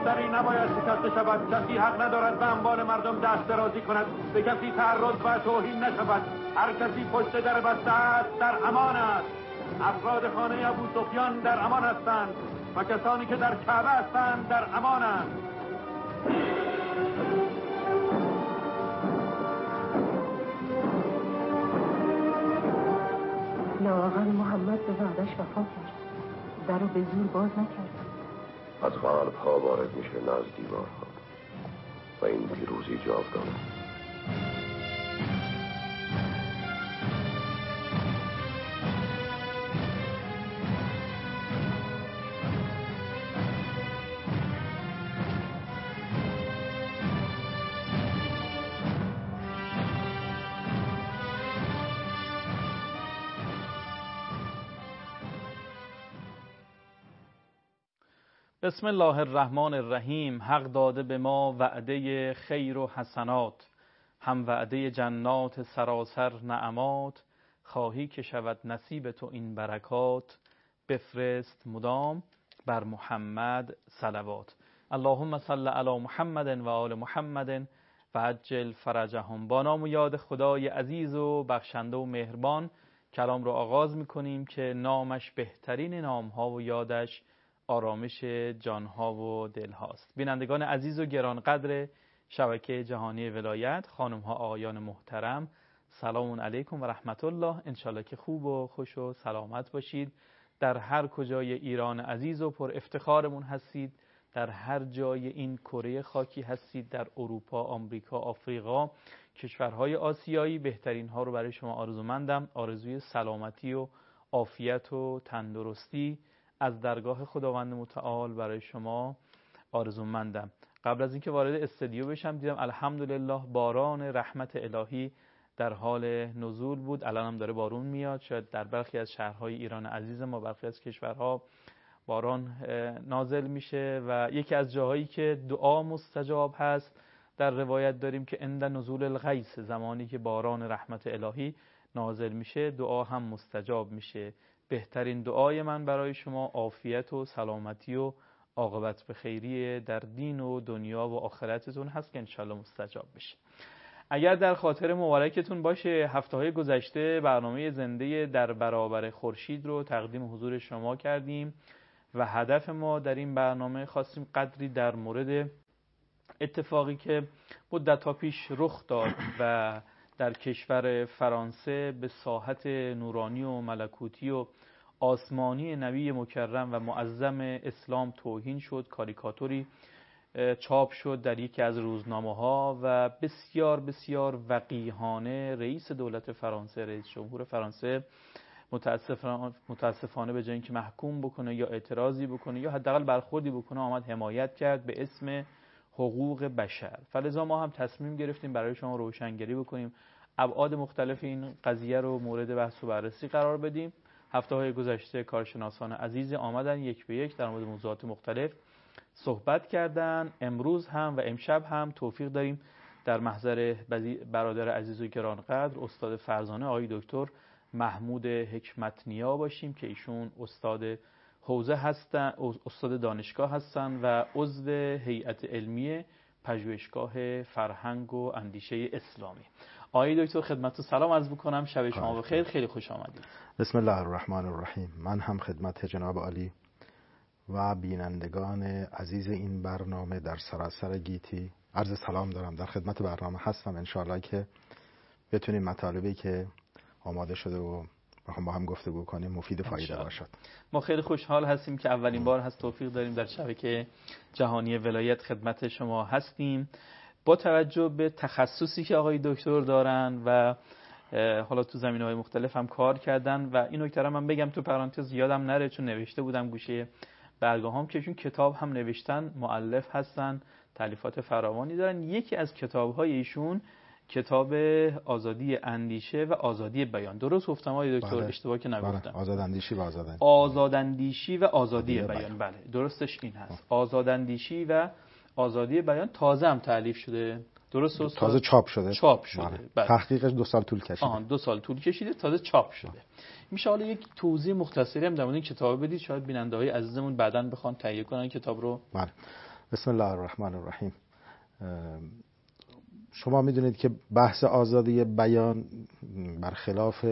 مشتری نباید شکسته شود. کسی حق ندارد به اموال مردم دست درازی کند، به کسی تعرض و توهین نشود. هر کسی پشت در بسته است در امان است. افراد خانه ابو سفیان در امان هستند و کسانی که در کعبه هستند در امانند. لااقل محمد به وعدش وفا کرد، در رو به زور باز نکرد. از قلب ها وارد میشه نه از دیوارها، و این پیروزی جاودانه. بسم الله الرحمن الرحیم. حق داده به ما وعده خیر و حسنات، هم وعده جنات سراسر نعمات. خواهی که شود نصیب تو این برکات، بفرست مدام بر محمد صلوات. اللهم صل علی محمد و آل محمد و عجل فرجهم. با نام و یاد خدای عزیز و بخشنده و مهربان کلام رو آغاز میکنیم که نامش بهترین نامها و یادش آرامش جانها و دلهاست. بینندگان عزیز و گرانقدر شبکه جهانی ولایت، خانمها آقایان محترم، سلام علیکم و رحمت الله. انشالله که خوب و خوش و سلامت باشید. در هر کجای ایران عزیز و پر افتخارمون هستید، در هر جای این کره خاکی هستید، در اروپا، آمریکا، آفریقا، کشورهای آسیایی، بهترین ها رو برای شما آرزومندم. آرزوی سلامتی و عافیت و تندرستی از درگاه خداوند متعال برای شما آرزومندم. قبل از اینکه وارد استودیو بشم دیدم الحمدلله باران رحمت الهی در حال نزول بود. الان هم داره بارون میاد. شاید در برخی از شهرهای ایران عزیز ما، برخی از کشورها باران نازل میشه و یکی از جاهایی که دعا مستجاب هست در روایت داریم که عند نزول الغیث، زمانی که باران رحمت الهی نازل میشه دعا هم مستجاب میشه. بهترین دعای من برای شما عافیت و سلامتی و عاقبت به خیریه در دین و دنیا و آخرتتون هست که انشالله مستجاب بشه. اگر در خاطر مبارکتون باشه، هفته‌های گذشته برنامه زنده در برابر خورشید رو تقدیم حضور شما کردیم و هدف ما در این برنامه خواستیم قدری در مورد اتفاقی که مدت‌ها پیش رخ داد و در کشور فرانسه به ساحت نورانی و ملکوتی و آسمانی نبی مکرم و معظم اسلام توهین شد. کاریکاتوری چاپ شد در یکی از روزنامه‌ها و بسیار بسیار وقیحانه رئیس دولت فرانسه، رئیس جمهور فرانسه متاسفانه به جای اینکه محکوم بکنه یا اعتراضی بکنه یا حداقل برخوردی بکنه، آمد حمایت کرد به اسم حقوق بشر. فلذا ما هم تصمیم گرفتیم برای شما روشنگری بکنیم، ابعاد مختلف این قضیه رو مورد بحث و بررسی قرار بدیم. هفته‌های گذشته کارشناسان عزیز آمدن یک به یک در مورد موضوعات مختلف صحبت کردن. امروز هم و امشب هم توفیق داریم در محضر برادر عزیز و گرانقدر استاد فرزانه آقای دکتر محمود حکمت‌نیا باشیم که ایشون استاد حوزه هستن، استاد دانشگاه هستن و عضو هیئت علمی پژوهشگاه فرهنگ و اندیشه اسلامی. آقای دکتر خدمت و سلام عرض می‌کنم. شب شما بخیر، خیلی خوش آمدید. بسم الله الرحمن الرحیم. من هم خدمت جناب عالی و بینندگان عزیز این برنامه در سراسر گیتی عرض سلام دارم. در خدمت برنامه هستم. انشاءالله که بتونیم مطالبی که آماده شده و با هم گفتگو کنیم مفید و فایده باشد. ما خیلی خوشحال هستیم که اولین بار هست توفیق داریم در شبکه جهانی ولایت خدمت شما هستیم. با توجه به تخصصی که آقای دکتر دارن و حالا تو زمینه‌های مختلف هم کار کردن و این نکته رو من بگم تو پرانتز یادم نره چون نوشته بودم گوشه برگاهام که ایشون کتاب هم نوشتن، مؤلف هستن، تالیفات فراوانی دارن. یکی از کتاب‌های ایشون کتاب آزادی اندیشه و آزادی بیان. درست گفتم آقای دکتر؟ بله. اشتباه که نگفتم؟ بله. آزاداندیشی و آزاداندیشی و آزادی بیان. بله درستش این هست. آزاداندیشی و آزادی بیان تازه هم تالیف شده. درست است؟ تازه چاپ شده. بله. تحقیقش 2 سال طول کشیده. 2 سال طول کشیده، تازه چاپ شده. میشه حالا یک توضیح مختصری هم در مورد این کتاب بدید؟ شاید بیننده‌های عزیزمون بعداً بخوان تهیه کنن کتاب رو. بله. بسم الله الرحمن الرحیم. شما میدونید که بحث آزادی بیان برخلاف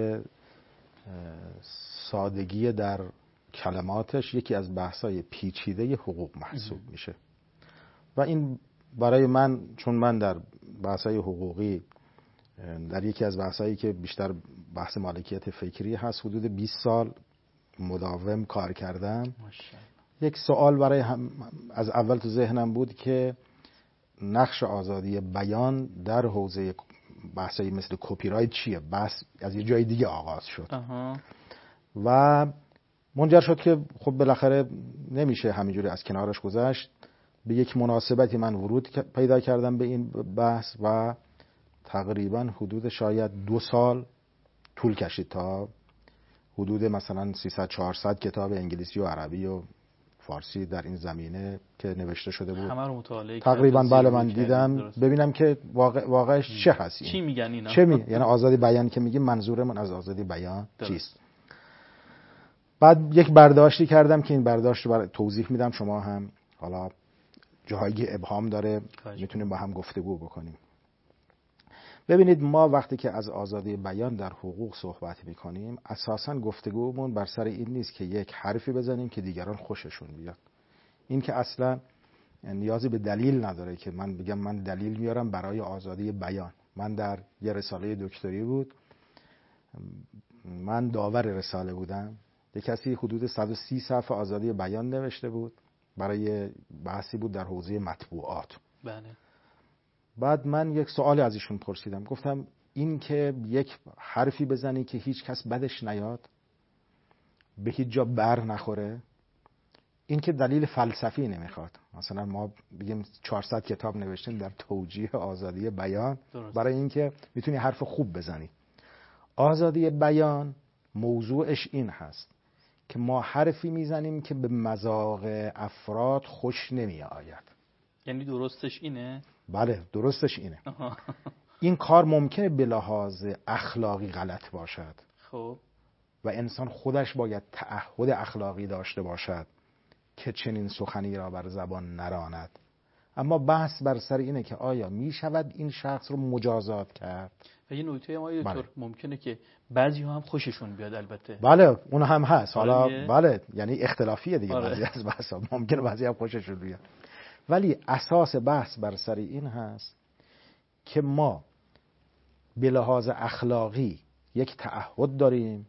سادگی در کلماتش یکی از بحث‌های پیچیده حقوق محسوب میشه و این برای من، چون من در بحث‌های حقوقی در یکی از بحث‌هایی که بیشتر بحث مالکیت فکری هست حدود 20 سال مداوم کار کردم. یک سوال برای از اول تو ذهنم بود که نقش آزادی بیان در حوزه بحثایی مثل کپی رایت چیه؟ بحث از یه جای دیگه آغاز شد و منجر شد که خب بالاخره نمیشه همینجوری از کنارش گذشت. به یک مناسبتی من ورود پیدا کردم به این بحث و تقریبا حدود شاید 2 سال طول کشید تا حدود مثلا 300-400 کتاب انگلیسی و عربی و فارسی در این زمینه که نوشته شده بود همه رو مطالعه تقریبا بله من دیدم ببینم که واقعش چه هست، چی میگن اینا، یعنی آزادی بیان که میگیم منظور من از آزادی بیان چیست. بعد یک برداشتی کردم که این برداشت رو توضیح میدم، شما هم حالا جاهایی ابهام داره میتونیم با هم گفتگو بکنیم. ببینید ما وقتی که از آزادی بیان در حقوق صحبت میکنیم اساساً گفتگومون بر سر این نیست که یک حرفی بزنیم که دیگران خوششون بیاد. این که اصلا نیازی به دلیل نداره که من بگم من دلیل میارم برای آزادی بیان. من در یه رساله دکتری بود، من داور رساله بودم، یک کسی حدود 130 صفحه آزادی بیان نوشته بود برای بحثی بود در حوزه مطبوعات. بله. بعد من یک سوالی از ایشون پرسیدم، گفتم این که یک حرفی بزنی که هیچ کس بدش نیاد، به هیچ جا بر نخوره، این که دلیل فلسفی نمیخواد. مثلا ما بگیم 400 کتاب نوشتیم در توجیه آزادی بیان درست. برای اینکه میتونی حرف خوب بزنی. آزادی بیان موضوعش این هست که ما حرفی میزنیم که به مذاق افراد خوش نمی آید. یعنی درستش اینه؟ بله درستش اینه. این کار ممکنه به لحاظ اخلاقی غلط باشد. خب و انسان خودش باید تعهد اخلاقی داشته باشد که چنین سخنی را بر زبان نراند. اما بحث بر سر اینه که آیا می شود این شخص رو مجازات کرد؟ و یه نکته ما دکتر ممکنه که بعضی هم خوششون بیاد البته. بله اون هم هست. حالا بله یعنی اختلافیه دیگه. بعضی از بحثا ممکنه بعضی هم خوششون بیاد. ولی اساس بحث بر سر این هست که ما به لحاظ اخلاقی یک تعهد داریم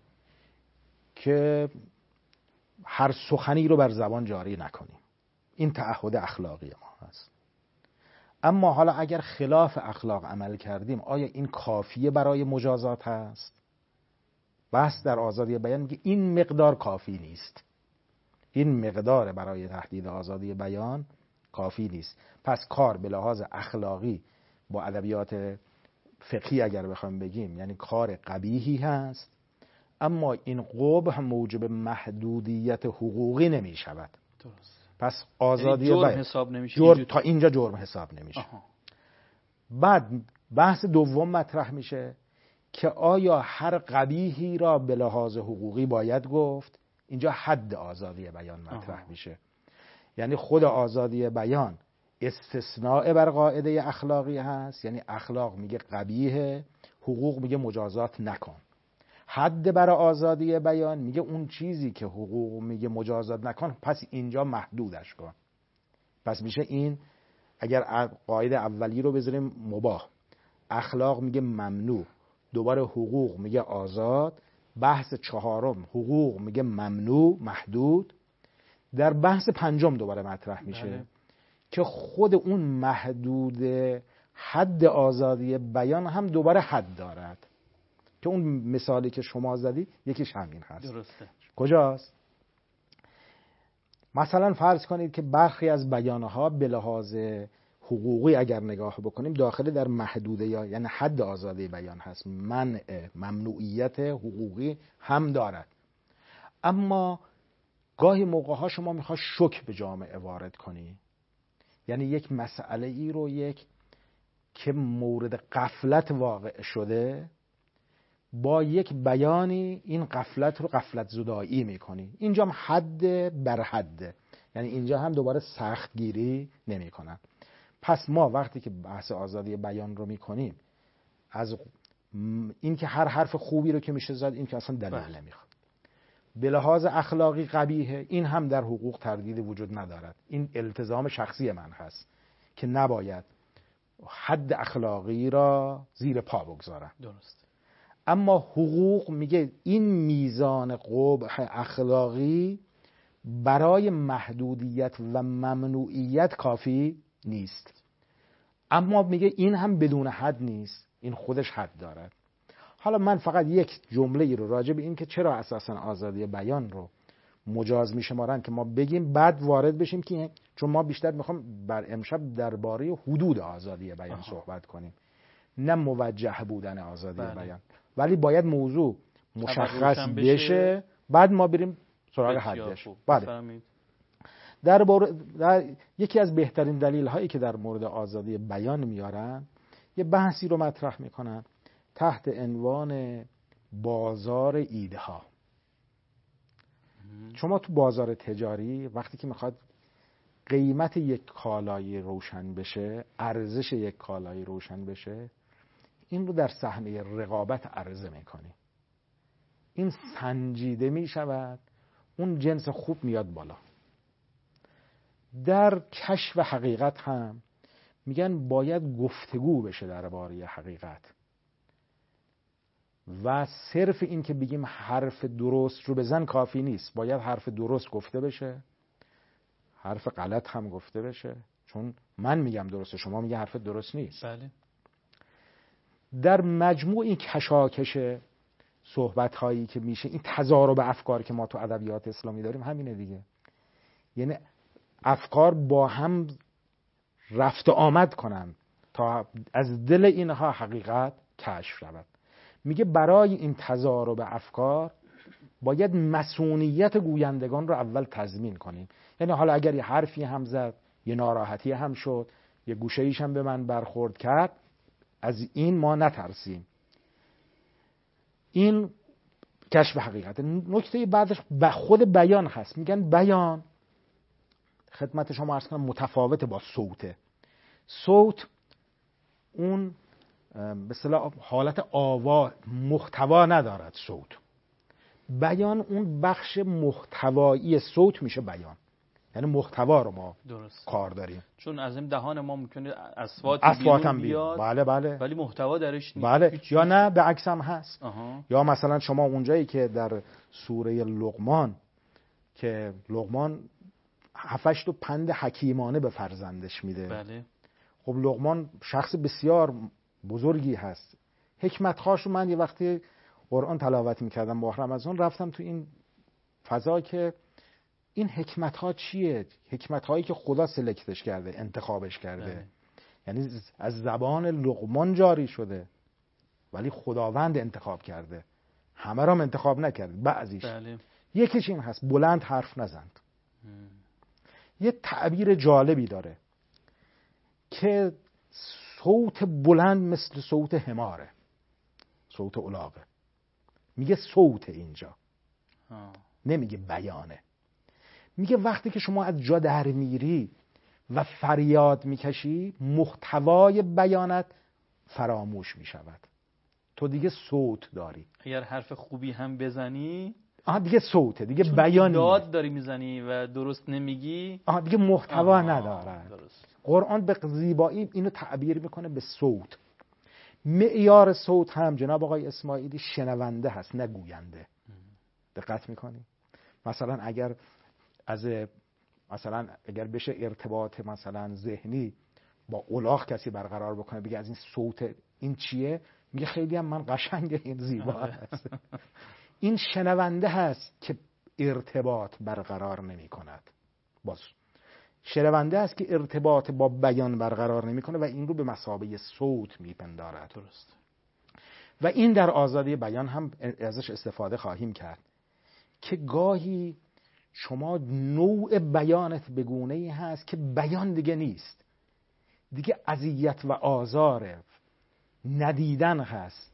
که هر سخنی رو بر زبان جاری نکنیم. این تعهد اخلاقی ما هست. اما حالا اگر خلاف اخلاق عمل کردیم آیا این کافیه برای مجازات هست؟ بحث در آزادی بیان میگه این مقدار کافی نیست. این مقدار برای تهدید آزادی بیان کافی نیست. پس کار به لحاظ اخلاقی با ادبیات فقهی اگر بخوام بگیم یعنی کار قبیحی هست، اما این قبح موجب محدودیت حقوقی نمی شود. درست. پس آزادی یعنی جرم حساب نمیشه. تا اینجا جرم حساب نمیشه. بعد بحث دوم مطرح میشه که آیا هر قبیحی را به لحاظ حقوقی باید گفت؟ اینجا حد آزادی بیان مطرح میشه. یعنی خود آزادی بیان استثناء بر قاعده اخلاقی هست، یعنی اخلاق میگه قبیحه، حقوق میگه مجازات نکن. حد بر آزادی بیان میگه اون چیزی که حقوق میگه مجازات نکن پس اینجا محدودش کن. پس میشه این اگر قاعده اولی رو بذاریم مباح، اخلاق میگه ممنوع، دوباره حقوق میگه آزاد، بحث چهارم حقوق میگه ممنوع محدود، در بحث پنجم دوباره مطرح میشه بله. که خود اون محدود حد آزادی بیان هم دوباره حد دارد که اون مثالی که شما زدی یکیش همین هست. درسته. کجاست؟ مثلا فرض کنید که برخی از بیانها به لحاظ حقوقی اگر نگاه بکنیم داخل در محدوده یعنی حد آزادی بیان هست، منع ممنوعیت حقوقی هم دارد. اما گاهی موقع‌ها شما میخواد شوک به جامعه وارد کنی، یعنی یک مسئله ای رو یک که مورد غفلت واقع شده با یک بیانی این غفلت رو غفلت زدایی میکنی. اینجا هم حد بر حد، یعنی اینجا هم دوباره سخت گیری نمی کنن. پس ما وقتی که بحث آزادی بیان رو میکنیم، از این که هر حرف خوبی رو که میشه زد، این که اصلا دلیل نمیخواد. به لحاظ اخلاقی قبیحه، این هم در حقوق تردید وجود ندارد. این التزام شخصی من هست که نباید حد اخلاقی را زیر پا بگذارم. درست. اما حقوق میگه این میزان قبح اخلاقی برای محدودیت و ممنوعیت کافی نیست. اما میگه این هم بدون حد نیست، این خودش حد دارد. حالا من فقط یک جمله رو راجع به این که چرا اساساً آزادی بیان رو مجاز میشمارن که ما بگیم، بعد وارد بشیم که چون ما بیشتر میخوام بر امشب درباره حدود آزادی بیان صحبت کنیم، نه موجه بودن آزادی بیان، ولی باید موضوع مشخص بشه بعد ما بریم سراغ حدش. بله. در یکی از بهترین دلیل هایی که در مورد آزادی بیان میارن، یه بحثی رو مطرح میکنن تحت عنوان بازار ایده ها. شما تو بازار تجاری وقتی که میخواد قیمت یک کالایی روشن بشه، ارزش یک کالایی روشن بشه، این رو در صحنه رقابت عرضه میکنی. این سنجیده میشود، اون جنس خوب میاد بالا. در کشف حقیقت هم میگن باید گفتگو بشه درباره حقیقت و صرف این که بگیم حرف درست رو بزن کافی نیست، باید حرف درست گفته بشه، حرف غلط هم گفته بشه، چون من میگم درسته، شما میگه حرف درست نیست. بله. در مجموع این کشاکش صحبت هایی که میشه، این تضارب افکار که ما تو ادبیات اسلامی داریم همینه دیگه. یعنی افکار با هم رفت آمد کنن تا از دل اینها حقیقت کشف شود. میگه برای این تضارب افکار باید مسئولیت گویندگان رو اول تضمین کنیم. یعنی حالا اگر یه حرفی هم زد، یه ناراحتی هم شد، یه گوشه ایش هم به من برخورد کرد، از این ما نترسیم. این کشف حقیقت. نکته بعدش به خود بیان هست. میگن بیان خدمت شما عرض کنم متفاوته با صوته. صوت اون به اصطلاح حالت آوا، محتوا ندارد. صوت، بیان اون بخش محتوایی صوت میشه بیان، یعنی محتوا رو ما درست کار داریم. چون از این دهان ما ممکنه اصوات هم بیاد، بله ولی محتوا درش نیست. بله. یا نه به عکس هم هست. یا مثلا شما اونجایی که در سوره لقمان که لقمان 7-8 پند حکیمانه به فرزندش میده. بله. خب لقمان شخص بسیار بزرگی هست. حکمت‌هاشو من یه وقتی قرآن تلاوت میکردم با رمضان، رفتم تو این فضا که این حکمت‌ها چیه؟ حکمت‌هایی که خدا سلکتش کرده، انتخابش کرده. یعنی از زبان لقمان جاری شده ولی خداوند انتخاب کرده، همه را انتخاب نکرده. بعضیش یکیش این هست بلند حرف نزند. یه تعبیر جالبی داره که صوت بلند مثل صوت حماره، صوت الاغه. میگه صوت اینجا، نمیگه بیانه. میگه وقتی که شما از جا در میری و فریاد میکشی، محتوای بیانت فراموش میشود، تو دیگه صوت داری. اگر حرف خوبی هم بزنی دیگه صوته، دیگه بیان داد داری میزنی و درست نمیگی، دیگه محتوا نداره. درست. قرآن به زیبایی اینو تعبیر میکنه به صوت. معیار صوت هم جناب آقای اسماعیلی شنونده هست نه گوینده. دقت میکنی؟ مثلا اگر بشه ارتباط مثلا ذهنی با الاغ کسی برقرار بکنه، بگه از این صوت این چیه، میگه خیلی هم من قشنگه، این زیبا هست. این شنونده هست که ارتباط برقرار نمی کند. باز شنونده هست که ارتباط با بیان برقرار نمی کنه و این رو به مثابه صوت میپندارد. درست. و این در آزادی بیان هم ازش استفاده خواهیم کرد که گاهی شما نوع بیانت به گونه‌ای هست که بیان دیگه نیست، دیگه اذیت و آزار ندیدن هست.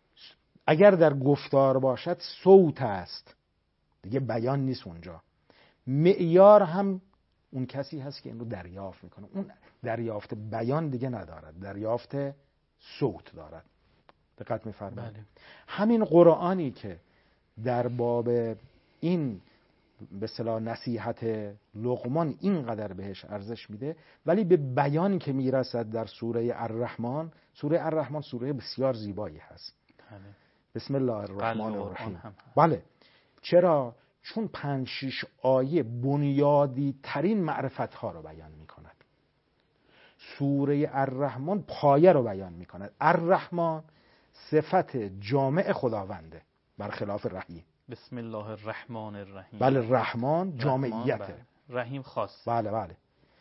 اگر در گفتار باشد صوت است، دیگه بیان نیست اونجا. معیار هم اون کسی هست که این رو دریافت میکنه. اون دریافت بیان دیگه ندارد، دریافت صوت دارد. دقت می‌فرمایید؟ بله. همین قرآنی که در باب این به اصطلاح نصیحت لقمان اینقدر بهش ارزش میده، ولی به بیانی که میرسد در سوره الرحمن، سوره الرحمن سوره بسیار زیبایی هست. بله. بسم الله الرحمن الرحیم. هم. بله. چرا؟ چون 5-6 آیه بنیادی ترین معرفت ها رو بیان میکند. سوره الرحمن پایه رو بیان میکند. الرحمن صفت جامع خداونده برخلاف رحیم. بسم الله الرحمن الرحیم. بله، رحمان جامعیته، بله. رحیم خاص. بله بله.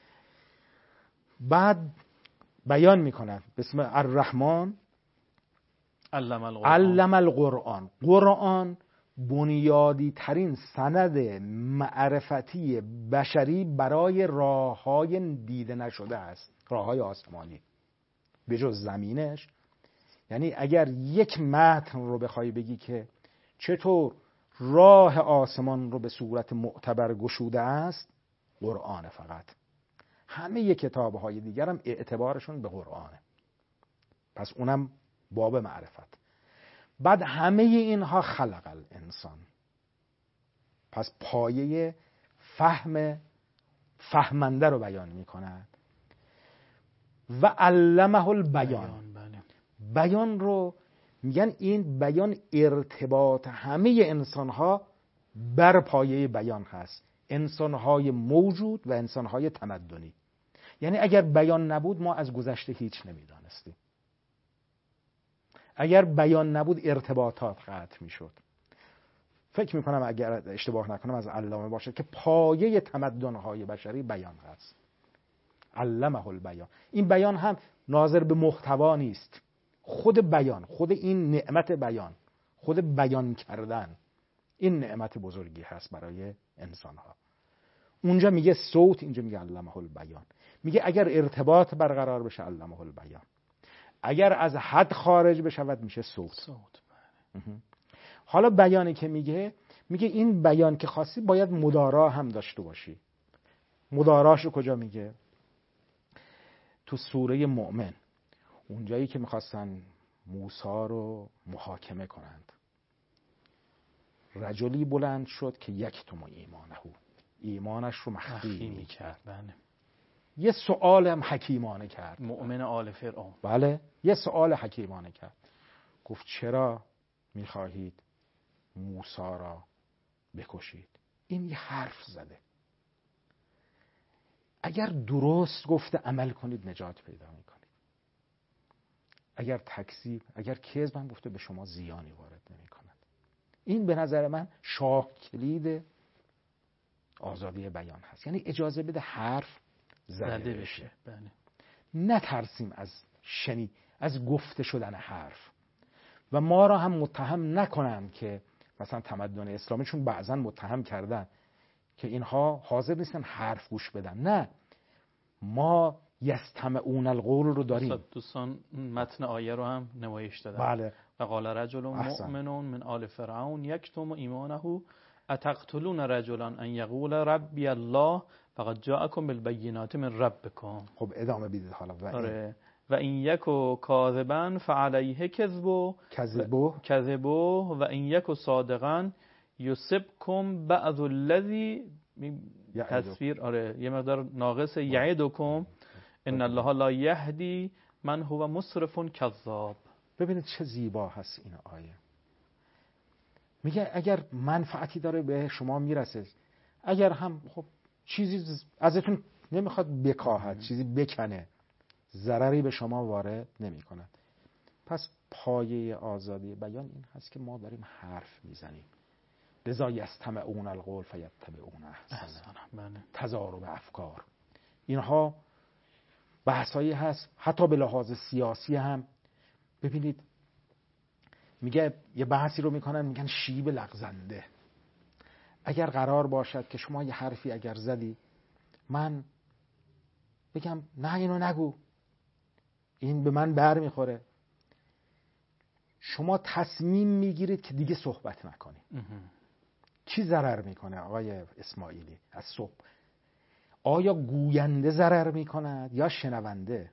بعد بیان میکنن بسم الرحمن علم القرآن. قرآن بنیادی ترین سند معرفتی بشری برای راههای دیده نشده است، راههای آسمانی به جز زمینش. یعنی اگر یک متن رو بخوای بگی که چطور راه آسمان رو به صورت معتبر گشوده است، قرآن فقط. همه کتاب‌های دیگر هم اعتبارشون به قرآنه. پس اونم باب معرفت. بعد همه اینها خلق الانسان. پس پایه فهمنده رو بیان می‌کند. و علمه البیان. بیان رو میگن این بیان ارتباط همه انسان‌ها بر پایه بیان هست. انسان‌های موجود و انسان‌های تمدنی. یعنی اگر بیان نبود ما از گذشته هیچ نمی‌دانستیم. اگر بیان نبود ارتباطات قطع می‌شد. فکر می‌کنم اگر اشتباه نکنم از علامه باشه که پایه تمدن‌های بشری بیان هست. علمه البیان. این بیان هم ناظر به محتوا نیست. خود بیان، خود این نعمت بیان، خود بیان کردن، این نعمت بزرگی هست برای انسان‌ها. اونجا میگه صوت، اینجا میگه علمه البیان. میگه اگر ارتباط برقرار بشه علمه البیان، اگر از حد خارج بشود میشه صوت. حالا بیانی که میگه این بیان که خواستی باید مدارا هم داشته باشی. مداراشو کجا میگه؟ تو سوره مؤمن، اونجایی که میخواستن موسی رو محاکمه کنند، رجلی بلند شد که یکتم ایمانش رو مخفی میکرد. یه سؤال هم حکیمانه کرد. مؤمن آل فرعون. بله، یه سؤال حکیمانه کرد. گفت چرا میخواهید موسی را بکشید؟ این یه حرف زده. اگر درست گفته عمل کنید نجات پیدا میکنید. اگر تکذیب، اگر کذب هم گفته به شما زیانی وارد نمیکند. این به نظر من شاه کلید آزادی بیان هست. یعنی اجازه بده حرف زده بشه. بله. نترسیم از گفته شدن حرف و ما را هم متهم نکنن که مثلا تمدن اسلامی، چون بعضا متهم کردن که اینها حاضر نیستن حرف گوش بدن. نه، ما یستمعون القول رو داریم. دوستان متن آیه رو هم نمایش دادن. بله. و قال رجل مؤمن من آل فرعون یکتم ایمانه اتقتلون رجلا ان یقول ربی الله فقد جاءکم بالبینات من ربکم. خب ادامه بدید حالا. و این یکو کاذبا فعلیه کذبو و این یکو صادقا یصبکم بعض الذی تصویر یه مقدار ناقص یعدکم ان الله لا یهدی من هو مسرف کذاب. ببینید چه زیبا هست این آیه. میگه اگر منفعتی داره به شما میرسه، اگر هم خب چیزی ازتون نمیخواد بکاهد، چیزی بکنه، ضرری به شما وارد نمی کند. پس پایه آزادی بیان این هست که ما داریم حرف میزنیم. لذا یستمعون القول فیتبعون احسنه. تضارب افکار، اینها بحثایی هست. حتی به لحاظ سیاسی هم ببینید، میگه یه بحثی رو میکنن، میگن شیب لغزنده. اگر قرار باشد که شما یه حرفی اگر زدی، من بگم نه اینو نگو، این به من بر میخوره، شما تصمیم میگیرید که دیگه صحبت نکنید، کی ضرر میکنه آقای اسماعیلی از صبح؟ آیا گوینده ضرر میکند یا شنونده؟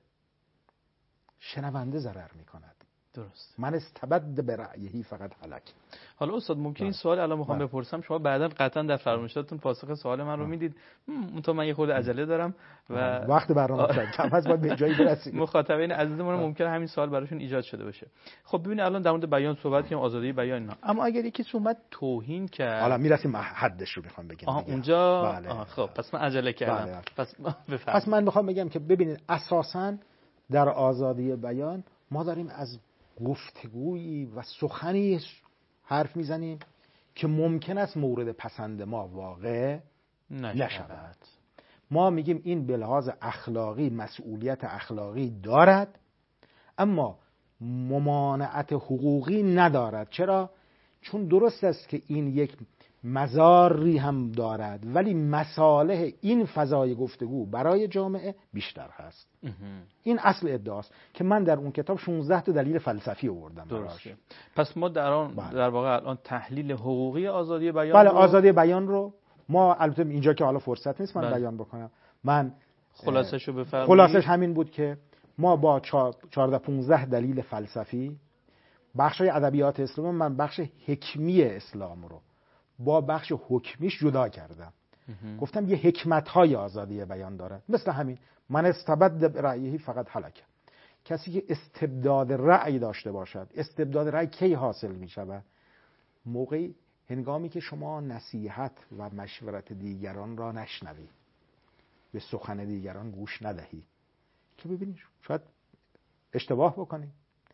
شنونده ضرر میکند. درست. من استبد به رأیهی فقط هلک. حالا استاد ممکن این سوال الان میخوام بپرسم، شما بعدا قطعا در فرمایشاتتون پاسخ سوال من رو میدید، تو من یه خورده عجله دارم و وقت برنامه کم هست، باید به جایی برسیم. مخاطبین عزیزمون ممکنه همین سوال براشون ایجاد شده باشه. خب ببینید الان در مورد بیان صحبت کردیم، آزادی بیان اینا، اما اگر یکی اومد توهین کرد، حالا میرسیم حدش رو میخوام بگم. اونجا بله. خب پس من عجله کردم. بله. پس من میخوام بگم که ببینید اساساً در آزادی بیان ما داریم از گفتگویی و سخنی حرف میزنیم که ممکن است مورد پسند ما واقع نشود. ما میگیم این به لحاظ اخلاقی مسئولیت اخلاقی دارد، اما ممانعت حقوقی ندارد. چرا؟ چون درست است که این یک مضاری هم دارد، ولی مصالح این فضای گفتگو برای جامعه بیشتر هست. این اصل ادعاست که من در اون کتاب 16 تا دلیل فلسفی آوردم. درسته. پس ما در واقع الان تحلیل حقوقی آزادی بیان بله آزادی بیان رو ما البته اینجا که حالا فرصت نیست من بیان بکنم، من خلاصش رو بفرمایید. خلاصش همین بود که ما با 14-15 دلیل فلسفی بخشای ادبیات اسلام، من بخش حکمی اسلام رو با بخش حکمیش جدا کردم. گفتم یه حکمت‌های آزادی بیان داره، مثل همین من استبد به رأیهی فقط هلک. کسی که استبداد رأی داشته باشد، استبداد رأی کی حاصل می شود؟ موقعی هنگامی که شما نصیحت و مشورت دیگران را نشنوی، به سخن دیگران گوش ندهی، که ببینید شاید اشتباه بکنی.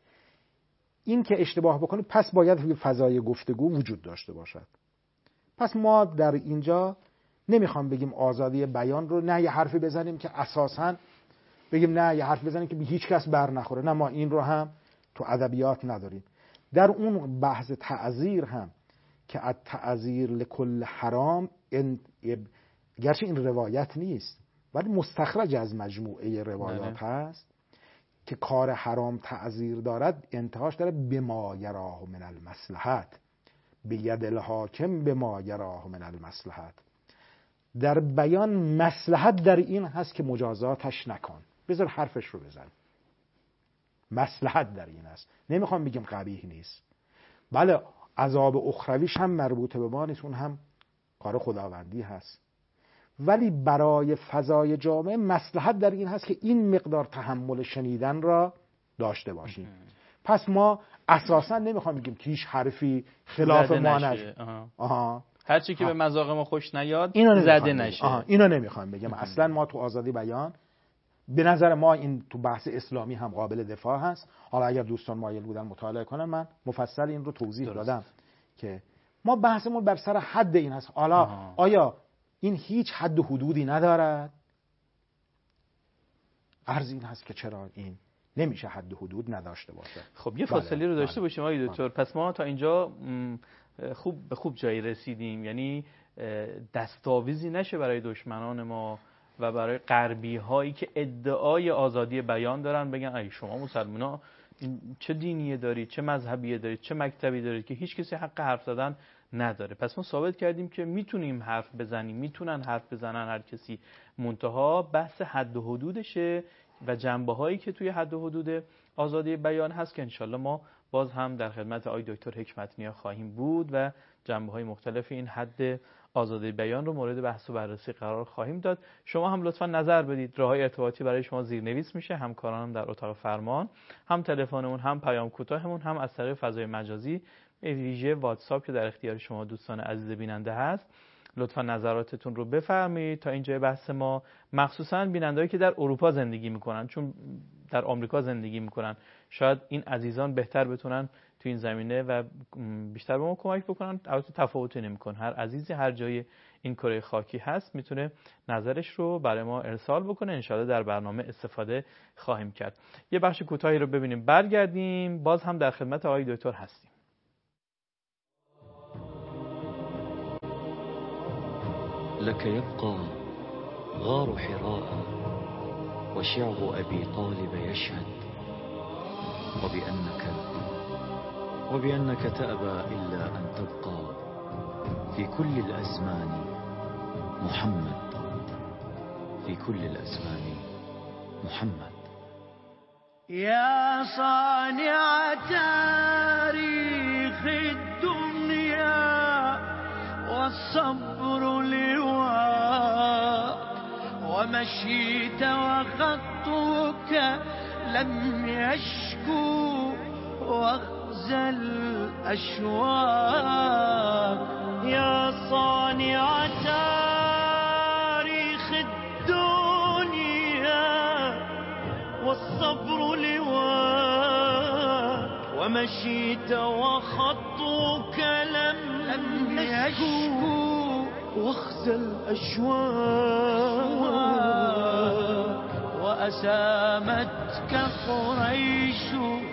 این که اشتباه بکنی پس باید فضای گفتگو وجود داشته باشد. پس ما در اینجا نمیخوام بگیم آزادی بیان رو نه یه حرفی بزنیم که اساساً بگیم نه یه حرف بزنیم که به هیچ کس بر نخوره، نه ما این رو هم تو ادبیات نداریم. در اون بحث تعذیر هم که التعذیر لکل حرام، گرچه این روایت نیست ولی مستخرج از مجموعه روایات هست که کار حرام تعذیر دارد، انتهاش داره بما یراه من المصلحت، بید الحاکم بما یراه من المصلحت. در بیان مصلحت در این هست که مجازاتش نکن، بذار حرفش رو بزن. مصلحت در این هست، نمیخوام بگم قبیح نیست. بله عذاب اخرویش هم مربوط به ما نیست، اون هم کار خداوندی هست، ولی برای فضای جامعه مصلحت در این هست که این مقدار تحمل شنیدن را داشته باشیم. پس ما اساسا نمیخوام بگیم که هیچ حرفی خلاف ما نشه. هر چی که به مذاق ما خوش نیاد زده نشه. اینو نمیخوام بگم. اصلا ما تو آزادی بیان به نظر ما این تو بحث اسلامی هم قابل دفاع هست. حالا اگر دوستان مایل بودن مطالعه کنن من مفصل این رو توضیح دادم که ما بحثمون بر سر حد این هست. حالا آیا این هیچ حد و حدودی ندارد؟ عرض این هست که چرا این نمیشه حد و حدود نداشته باشه. خب یه فاصله رو داشته باشیم آقای دکتر. پس ما تا اینجا به خوب جایی رسیدیم، یعنی دستاویزی نشه برای دشمنان ما و برای غربی هایی که ادعای آزادی بیان دارن بگن ای شما مسلمان‌ها چه دینیه دارید، چه مذهبیه دارید، چه مکتبی دارید که هیچ کسی حق حرف زدن نداره. پس ما ثابت کردیم که میتونیم حرف بزنیم، میتونن حرف بزنن هر کسی، منتها بحث حد و حدودشه و جنبه‌هایی که توی حد و حدود آزادی بیان هست که انشالله ما باز هم در خدمت آقای دکتر حکمت نیا خواهیم بود و جنبه‌های مختلف این حد آزادی بیان رو مورد بحث و بررسی قرار خواهیم داد. شما هم لطفا نظر بدید. راه‌های ارتباطی برای شما زیرنویس میشه، همکارانم در اتاق فرمان، هم تلفنمون، هم پیام کوتاهمون، هم از طریق فضای مجازی ویژه واتساپ که در اختیار شما دوستان عزیز بیننده هست. لطفا نظراتتون رو بفرمایید. تا اینجای بحث ما مخصوصا بینندهایی که در اروپا زندگی میکنن، چون در آمریکا زندگی میکنن، شاید این عزیزان بهتر بتونن تو این زمینه و بیشتر به ما کمک بکنن. البته تفاوتی نمیکنه، هر عزیزی هر جای این کره خاکی هست میتونه نظرش رو برای ما ارسال بکنه. انشالله در برنامه استفاده خواهیم کرد. یه بخش کوتاهی رو ببینیم، برگردیم باز هم در خدمت آقای دکتر هستیم. لك يبقى غار حراء وشعب أبي طالب يشهد وبأنك تأبى إلا أن تبقى في كل الأزمان محمد، في كل الأزمان محمد. يا صانع تاريخ الدنيا والصبر لواء، ومشيت وخطك لم يشكو واخزى الأشواق. يا صانع تاريخ الدنيا والصبر لواء، ومشيت وخطك لم يشكو واخزى الأشواق. وأسامتك قريش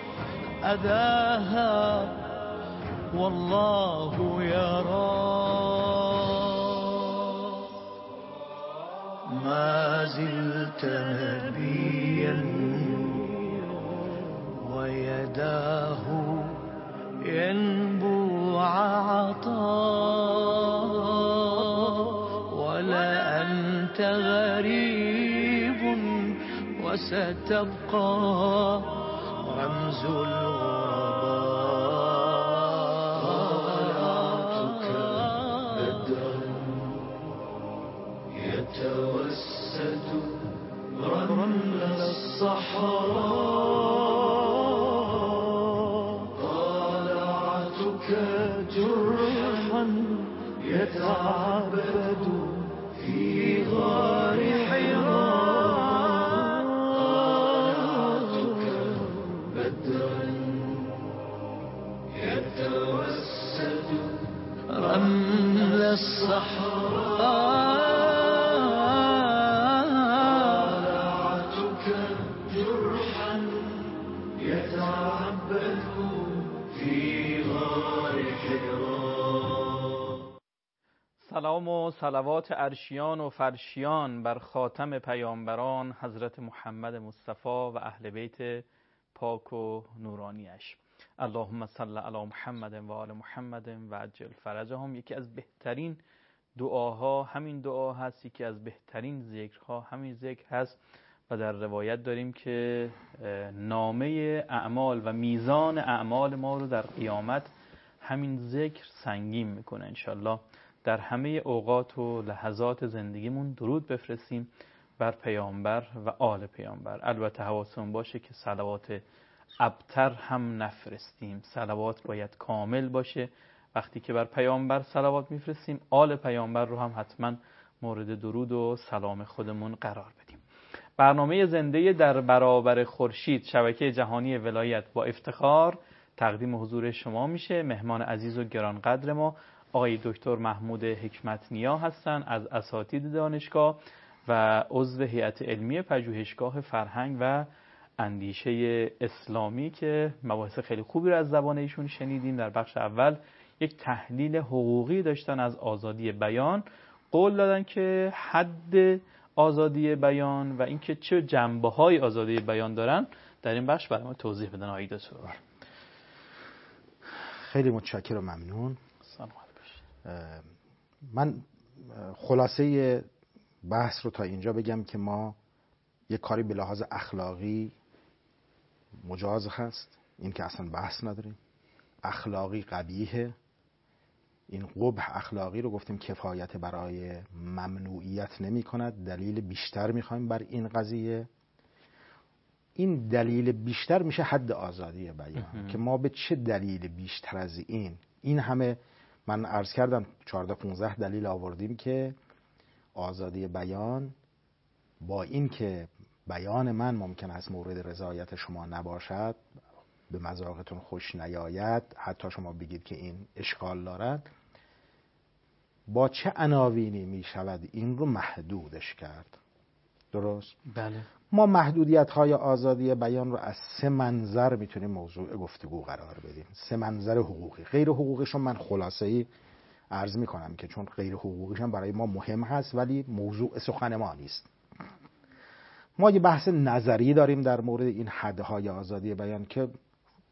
أذاها والله يرى. ما زلت نبيا ويداه ينبوع عطاء، ولا أنت غريب وستبقى رمز الغرباء. طلعتك بدرا يتوسد رمل الصحراء، طلعتك جرحا يتعبد في غار حراء، طلعتك بدرا يتوسد رمل الصحراء، طلعتك جرحا يتعبد في غار حراء. سلام و صلوات عرشیان و فرشیان بر خاتم پیامبران حضرت محمد مصطفی و اهل بیت پاک و نورانیش. اللهم صل علی محمد و آل محمد و عجل فرجهم. یکی از بهترین دعاها همین دعا هست، یکی از بهترین ذکرها همین ذکر هست و در روایت داریم که نامه اعمال و میزان اعمال ما رو در قیامت همین ذکر سنگین میکنه. انشالله در همه اوقات و لحظات زندگیمون درود بفرستیم بر پیامبر و آل پیامبر. البته حواسمون باشه که صلوات ابتر هم نفرستیم، صلوات باید کامل باشه. وقتی که بر پیامبر صلوات میفرستیم آل پیامبر رو هم حتما مورد درود و سلام خودمون قرار بدیم. برنامه زنده در برابر خورشید شبکه جهانی ولایت با افتخار تقدیم حضور شما میشه. مهمان عزیز و گرانقدر ما آقای دکتر محمود حکمت نیا هستن از اساتید دانشگاه و عضو هیئت علمی پژوهشگاه فرهنگ و اندیشه اسلامی که مباحث خیلی خوبی رو از زبان ایشون شنیدیم. در بخش اول یک تحلیل حقوقی داشتن از آزادی بیان، قول دادن که حد آزادی بیان و اینکه چه جنبه‌های آزادی بیان دارن در این بخش برای ما توضیح بدن. آقای دکتر خیلی متشکرم و ممنون. من خلاصه بحث رو تا اینجا بگم که ما یک کاری به لحاظ اخلاقی مجاز هست، این که اصلا بحث نداریم، اخلاقی قبیحه. این قبح اخلاقی رو گفتیم کفایت برای ممنوعیت نمی کند، دلیل بیشتر میخوایم بر این قضیه. این دلیل بیشتر میشه حد آزادی بیان که ما به چه دلیل بیشتر از این همه من عرض کردم 14-15 دلیل آوردیم که آزادی بیان با این که بیان من ممکن است مورد رضایت شما نباشد، به مذاقتون خوش نیاید، حتی شما بگید که این اشکال دارد، با چه عناوینی می شود این رو محدودش کرد. درست؟ بله. ما محدودیت های آزادی بیان رو از 3 منظر میتونیم موضوع گفتگو قرار بدیم. 3 منظر حقوقی. غیر حقوقیشون من خلاصه‌ای عرض میکنم که چون غیر حقوقیشون برای ما مهم هست ولی موضوع سخن ما نیست. ما یه بحث نظری داریم در مورد این حدهای آزادی بیان که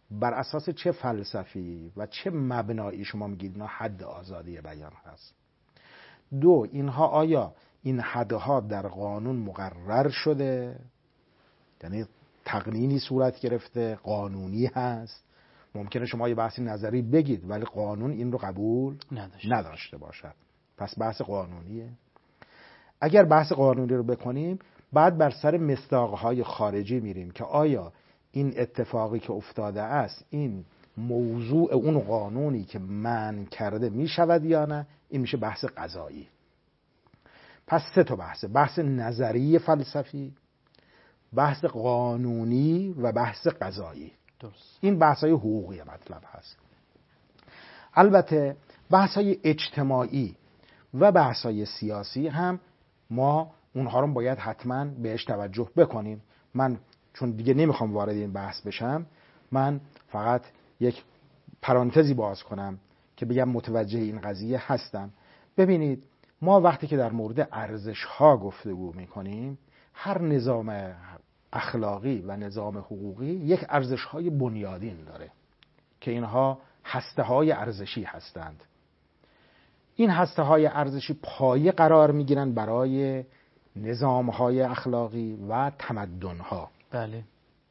بر اساس چه فلسفی و چه مبنایی شما میگید اینا حد آزادی بیان هست؟ 2 اینها آیا این حدها در قانون مقرر شده؟ یعنی تقنینی صورت گرفته، قانونی هست؟ ممکنه شما یه بحثی نظری بگید ولی قانون این رو قبول نداشته باشد. پس بحث قانونیه. اگر بحث قانونی رو بکنیم بعد بر سر مصداقهای خارجی میریم که آیا این اتفاقی که افتاده است این موضوع اون قانونی که منع کرده میشود یا نه. این میشه بحث قضایی. پس 3 تا بحث نظری فلسفی، بحث قانونی و بحث قضایی. درست. این بحث‌های حقوقی مطلب هست. البته بحث‌های اجتماعی و بحث‌های سیاسی هم ما اونها رو باید حتما بهش توجه بکنیم. من چون دیگه نمیخوام وارد این بحث بشم، من فقط یک پرانتزی باز کنم که بگم متوجه این قضیه هستم. ببینید ما وقتی که در مورد ارزش‌ها گفتگو می‌کنیم، هر نظام اخلاقی و نظام حقوقی یک ارزش‌های بنیادین داره که اینها هسته‌های ارزشی هستند. این هسته‌های ارزشی پایه قرار می‌گیرند برای نظام‌های اخلاقی و تمدن‌ها. بله.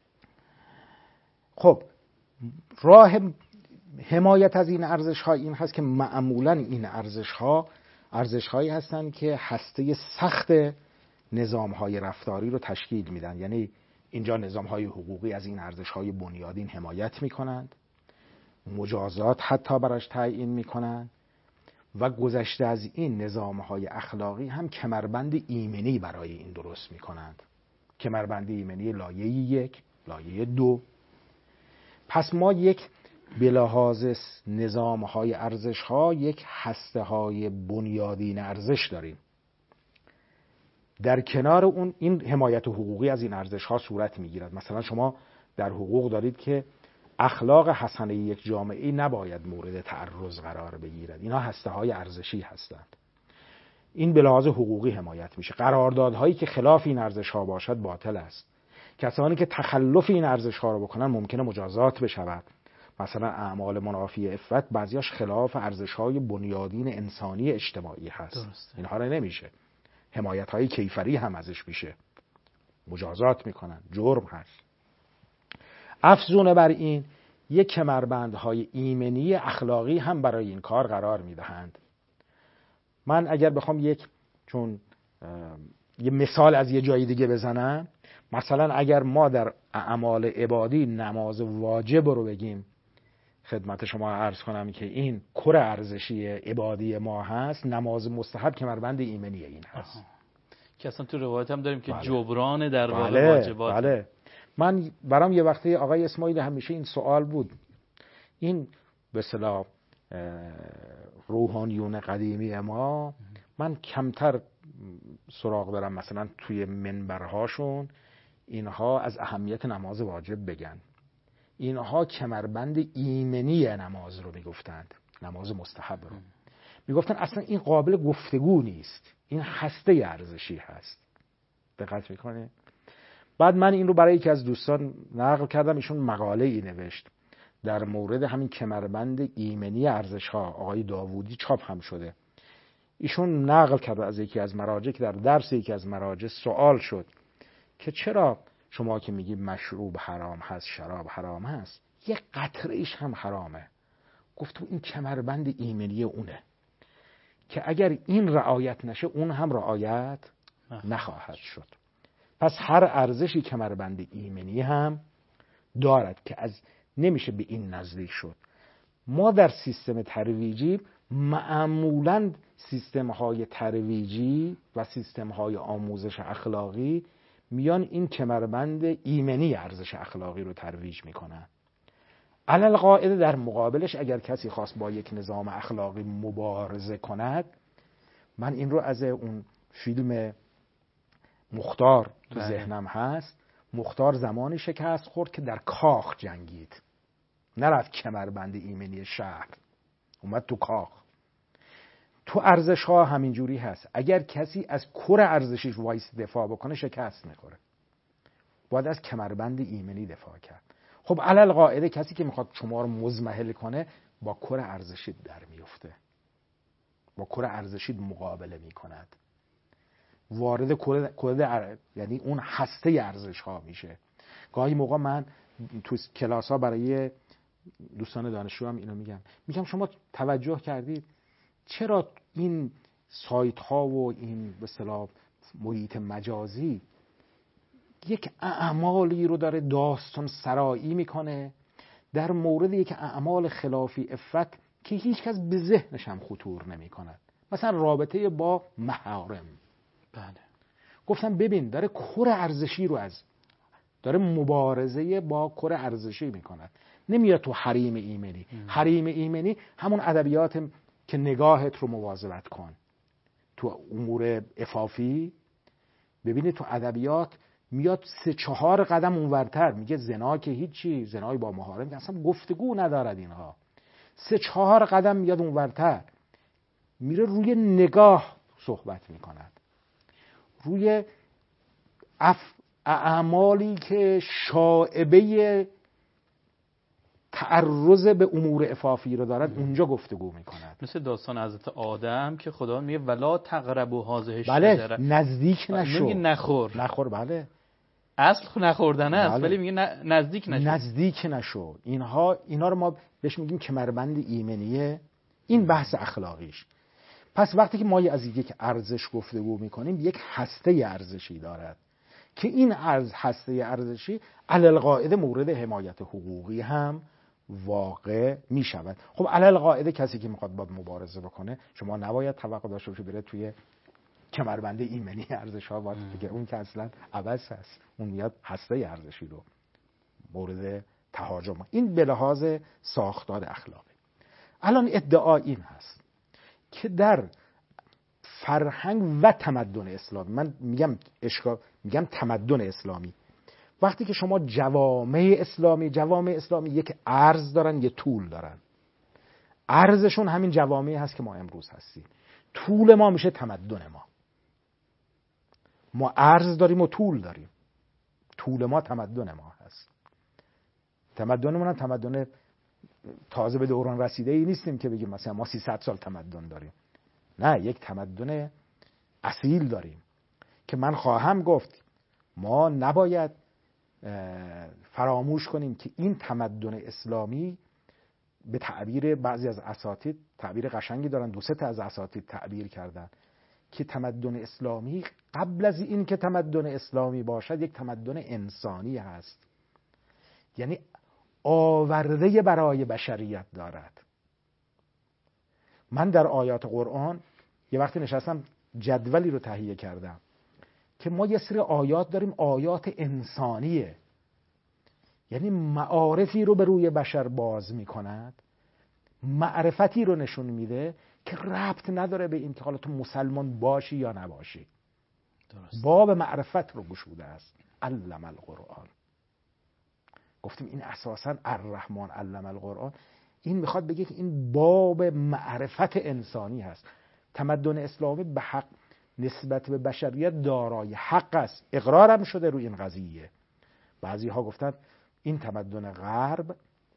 خب راه حمایت از این ارزش‌ها این هست که معمولاً این ارزش‌هایی هستند که هسته سخت نظام‌های رفتاری رو تشکیل میدن. یعنی اینجا نظام‌های حقوقی از این ارزش‌های بنیادین حمایت می‌کنند، مجازات حتی براش تعیین می‌کنند و گذشته از این نظام‌های اخلاقی هم کمربند ایمنی برای این درست می‌کنند. کمربند ایمنی لایه 1، لایه 2. پس ما یک به لحاظ نظام‌های ارزش‌ها یک هسته‌های بنیادین ارزش داریم. در کنار اون این حمایت حقوقی از این ارزش‌ها صورت می‌گیرد. مثلا شما در حقوق دارید که اخلاق حسنه یک جامعه نباید مورد تعرض قرار بگیرد. اینا هسته‌های ارزشی هستند. این به لحاظ حقوقی حمایت میشه. قراردادهایی که خلاف این ارزش‌ها باشد باطل است. کسانی که تخلف این ارزش‌ها رو بکنن ممکنه مجازات بشود. مثلا اعمال منافی عفت بعضیاش خلاف ارزش‌های بنیادین انسانی اجتماعی هست. درسته. اینها رو نمیشه. حمایت‌های کیفری هم ازش میشه. مجازات میکنن. جرم هست. افزون بر این یک کمربندهای ایمنی اخلاقی هم برای این کار قرار میدهند. من اگر بخوام چون یه مثال از یه جای دیگه بزنم، مثلا اگر ما در اعمال عبادی نماز واجب رو بگیم، خدمت شما عرض کنم که این کور ارزشی عبادی ما هست، نماز مستحب کمربند ایمنی این هست. که اصلا تو روایت هم داریم که بله. جبران در واقع واجبات. بله. من برام یه وقتی آقای اسماعیلی همیشه این سوال بود، این به اصطلاح روحانیون قدیمی ما، من کمتر سراغ دارم مثلا توی منبرهاشون اینها از اهمیت نماز واجب بگن. اینها کمربند ایمنی نماز رو میگفتند، نماز مستحب رو میگفتن اصلا این قابل گفتگو نیست، این هسته ارزشی هست. دقت میکنه؟ بعد من این رو برای یکی از دوستان نقل کردم، ایشون مقاله ای نوشت در مورد همین کمربند ایمنی ارزش ها، آقای داوودی، چاپ هم شده. ایشون نقل کرد از یکی از مراجع که در درس یکی از مراجع سوال شد که چرا شما که میگی مشروب حرام هست، شراب حرام هست، یک قطره ایش هم حرامه؟ گفت این کمربند ایمنی اونه که اگر این رعایت نشه اون هم رعایت نخواهد شد. پس هر ارزشی کمربند ایمنی هم دارد که از نمیشه به این نزدیک شد. ما در سیستم ترویجی معمولاً سیستم‌های ترویجی و سیستم‌های آموزش اخلاقی میان این کمربند ایمنی ارزش اخلاقی رو ترویج میکنن. علل قاعده در مقابلش اگر کسی خواست با یک نظام اخلاقی مبارزه کند، من این رو از اون فیلم مختار تو ذهنم هست، مختار زمانی شکست خورد که در کاخ جنگید، نرفت کمربند ایمنی شهر، اومد تو کاخ. تو ارزش ها همین جوری هست، اگر کسی از کور ارزشیش وایس دفاع بکنه شکست میخوره، باید از کمربند ایمنی دفاع کرد. خب علل قاعده کسی که میخواد شما رو مضمحل کنه با کور ارزشی در میفته، با کور ارزشی مقابله میکند، وارد کور یعنی اون هسته ارزش ها میشه. گاهی موقع من تو کلاس ها برای دوستان دانشجو هم اینو میگم شما توجه کردید چرا این سایت ها و این به اصطلاح محیط مجازی یک اعمالی رو داره داستان سرایی میکنه در مورد یک اعمال خلافی عفت که هیچ کس به ذهنش هم خطور نمی کند، مثلا رابطه با محارم. بله. گفتم ببین داره کور ارزشی رو داره مبارزه با کور ارزشی میکند، نمیاد تو حریم ایمنی. حریم ایمنی همون ادبیات که نگاهت رو مواظبت کن. تو امور عفافی ببینید تو ادبیات میاد 3-4 قدم اونورتر میگه زنا که هیچی، زنای با محارم اصلا گفتگو ندارد، اینها 3-4 قدم میاد اونورتر میره روی نگاه صحبت میکند، روی اعمالی که شائبه تعرض به امور عفافی رو دارد اونجا گفتگو میکند. مثل داستان حضرت آدم که خدا میگه ولا تقربوا هذه بله الشجره، نزدیک نشو، نمیگه نخور. بله اصل نخوردن است، بله. ولی میگه نزدیک نشو. اینا رو ما بهش میگیم کمربند ایمنیه. این بحث اخلاقیش. پس وقتی که ما از یک ارزش گفتگو میکنیم یک هسته ارزشی دارد که این هسته ارزشی علالقاعده مورد حمایت حقوقی هم واقع می شود. خب علالقاعده کسی که میخواد با مبارزه بکنه شما نباید توقع داشته باشید بره توی کمربند ایمنی ارزش ها وارد بگه، اون که اصلا عبث هست، اون میاد هسته ارزشی رو مورد تهاجم. این به لحاظ ساختار اخلاقی. الان ادعا این هست که در فرهنگ و تمدن اسلامی، من میگم تمدن اسلامی، وقتی که شما جوامع اسلامی یک ارز دارن، یک طول دارن. ارزشون همین جوامعی هست که ما امروز هستیم، طول ما میشه تمدن ما ارز داریم و طول داریم، طول ما تمدن ما هست. تمدنمون هم تمدن تازه به دوران رسیده ای نیستیم که بگیم مثلا ما 300 سال تمدن داریم، نه، یک تمدن اصیل داریم که من خواهم گفت ما نباید فراموش کنیم که این تمدن اسلامی به تعبیر بعضی از اساتید، تعبیر قشنگی دارن، 2-3 از اساتید تعبیر کردن که تمدن اسلامی قبل از این که تمدن اسلامی باشد یک تمدن انسانی هست، یعنی آورده برای بشریت دارد. من در آیات قرآن یه وقتی نشستم جدولی رو تهیه کردم که ما یه سری آیات داریم، آیات انسانیه، یعنی معارفی رو به روی بشر باز میکند، معرفتی رو نشون میده که ربط نداره به این که حالا تو مسلمان باشی یا نباشی. درست. باب معرفت رو گشوده است. علم القرآن. گفتیم این اساساً الرحمن علم القرآن، این میخواد بگه که این باب معرفت انسانی هست. تمدن اسلامی به حق نسبت به بشریت دارای حق است، اقرارم شده روی این قضیه. بعضی ها گفتن این تمدن غرب،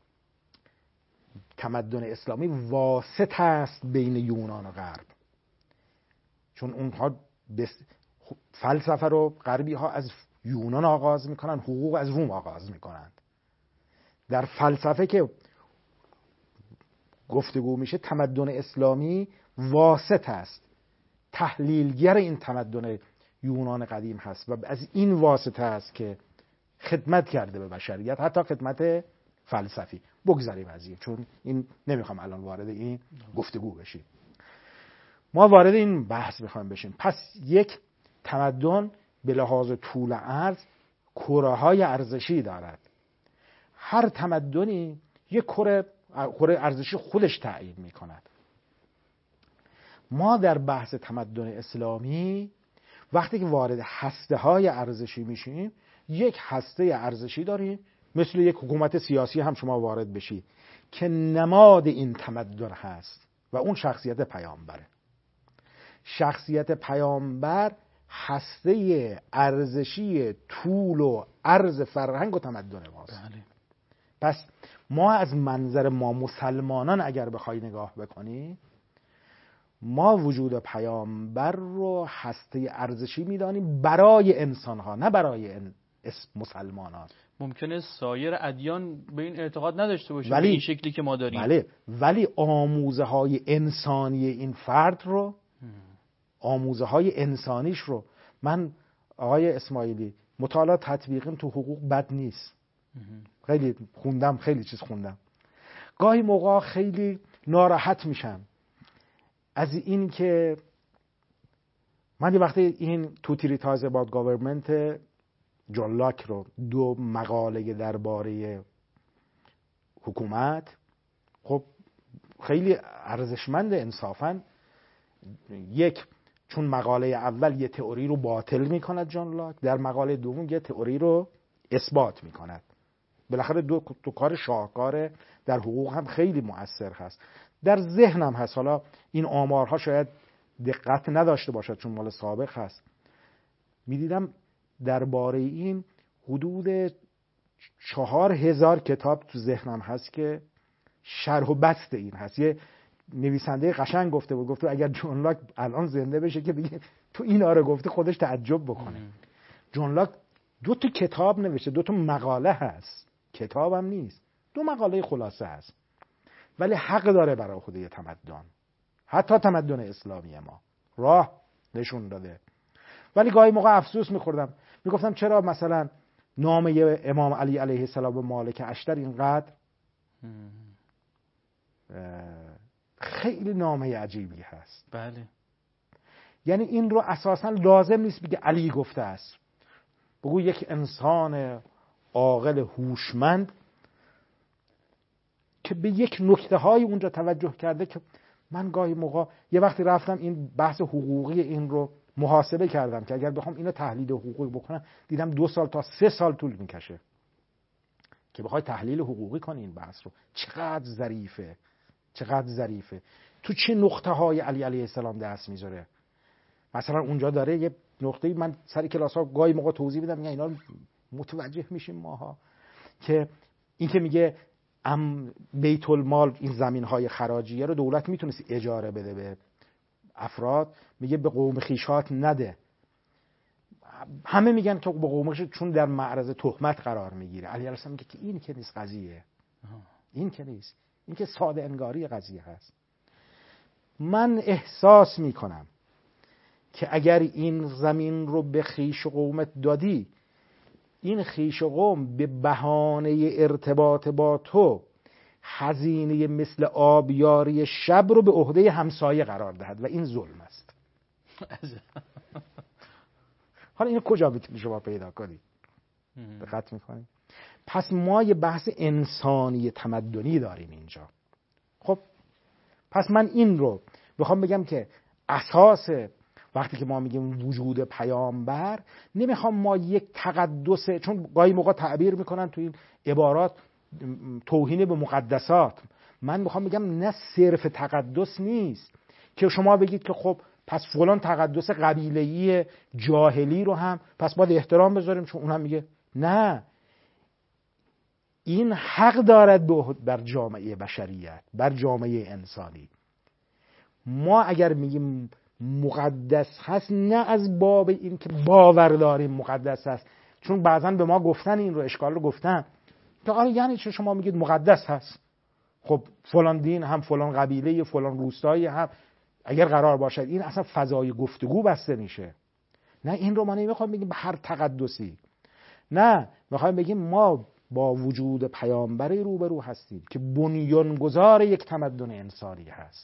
تمدن اسلامی واسط است بین یونان و غرب، چون اونها فلسفه رو غربی ها از یونان آغاز میکنن، حقوق از روم آغاز میکنن. در فلسفه که گفتگو میشه تمدن اسلامی واسط است، تحلیلگر این تمدن یونان قدیم هست و از این واسطه است که خدمت کرده به بشریت، حتی خدمت فلسفی. بگذاریم از این، چون این نمیخوام الان وارد این گفتگو بشیم. ما وارد این بحث میخوایم بشیم. پس یک تمدن به لحاظ طول عرض کره‌های ارزشی دارد. هر تمدنی یک کره ارزشی خودش تعیین میکند. ما در بحث تمدن اسلامی وقتی که وارد هسته‌های ارزشی میشیم، یک هسته ارزشی داریم، مثل یک حکومت سیاسی هم شما وارد بشید که نماد این تمدن هست و اون شخصیت پیامبره. شخصیت پیامبر هسته ارزشی طول و عرض فرهنگ و تمدن ماست. بله. پس ما از منظر ما مسلمانان اگر بخوای نگاه بکنی، ما وجود پیامبر رو هسته ارزشی میدانیم برای انسانها، نه برای مسلمانان. ممکنه سایر ادیان به این اعتقاد نداشته باشه به این شکلی که ما داریم، ولی آموزه های انسانی این فرد رو، آموزه های انسانیش رو، من آقای اسماعیلی مطالعات تطبیقیم تو حقوق بد نیست، خیلی خوندم، خیلی چیز خوندم، گاهی موقع خیلی ناراحت میشم از این که من یه وقتی این تو تریتاز about گاورمنت جان لاک رو، 2 مقاله درباره حکومت، خب خیلی ارزشمند انصافاً. یک، چون مقاله اول یه تئوری رو باطل میکند جان لاک، در مقاله دوم یه تئوری رو اثبات میکند. بالاخره دو کار شاهکار در حقوق هم خیلی مؤثر هست. در ذهنم هست، حالا این آمارها شاید دقت نداشته باشد چون مال سابق هست، میدیدم درباره این حدود 4000 کتاب تو ذهنم هست که شرح و بسط این هست. یه نویسنده قشنگ گفته بود اگر جان لاک الان زنده بشه که بگه تو اینا رو گفته خودش تعجب بکنه. جان لاک 2 کتاب نوشته، 2 مقاله هست، کتاب هم نیست، 2 مقاله خلاصه هست، ولی حق داره برای خود یه تمدن، حتی تمدن اسلامی ما راه نشون داده. ولی گاهی موقع افسوس میخوردم، میگفتم چرا مثلا نامه امام علی علیه السلام به مالک اشتر اینقدر خیلی نامه عجیبی هست. بله. یعنی این رو اساسا لازم نیست بگه علی گفته است، بگو یک انسان عاقل هوشمند که به یک نکته های اونجا توجه کرده که من گاهی موقع یه وقتی رفتم این بحث حقوقی این رو محاسبه کردم که اگر بخوام اینو تحلیل حقوقی بکنم، دیدم 2 سال تا 3 سال طول میکشه که بخوای تحلیل حقوقی کنی این بحث رو. چقدر ظریفه، چقدر ظریفه، تو چه نقطه های علی علیه السلام دست میذاره. مثلا اونجا داره یه نقطه‌ای من سر کلاس ها گاهی موقع توضیح میدم، اینا متوجه میشیم ماها، که این که میگه بیت المال، این زمین های خراجیه رو دولت میتونست اجاره بده به افراد، میگه به قوم خیشات نده. همه میگن که به قومش چون در معرض تهمت قرار میگیره. علی علیه السلام میگه که این که نیست قضیه، این که نیست، این که ساده انگاری قضیه هست. من احساس میکنم که اگر این زمین رو به خیش و قومت دادی، این خیش و قوم به بهانه ارتباط با تو هزینه مثل آبیاری شب رو به عهده همسایه قرار دهد و این ظلم است. حالا اینو کجا میتونی شما پیدا کنی؟ دقت میکنی؟ پس ما یه بحث انسانی تمدنی داریم اینجا. خب پس من این رو بخوام بگم که اساس وقتی که ما میگیم وجود پیامبر، نمیخوام ما یک تقدس، چون گاهی موقع تعبیر میکنن تو این عبارات توهین به مقدسات، من میخوام بگم نه صرف تقدس نیست که شما بگید که خب پس فلان تقدس قبیله‌ای جاهلی رو هم پس باید احترام بذاریم چون اون هم میگه نه، این حق دارد بر جامعه بشریت، بر جامعه انسانی. ما اگر میگیم مقدس هست، نه از باب این که باور داریم مقدس هست، چون بعضن به ما گفتن این رو، اشکال رو گفتن که آره یعنی چه شما میگید مقدس هست؟ خب فلان دین هم فلان قبیله فلان روستایی هم اگر قرار باشد این اصلا فضای گفتگو بسته میشه. نه، این رو ما نمیخوایم بگیم به هر تقدسی، نه، میخوایم بگیم ما با وجود پیامبری روبرو هستیم که بنیانگذار یک تمدن انسانی هست،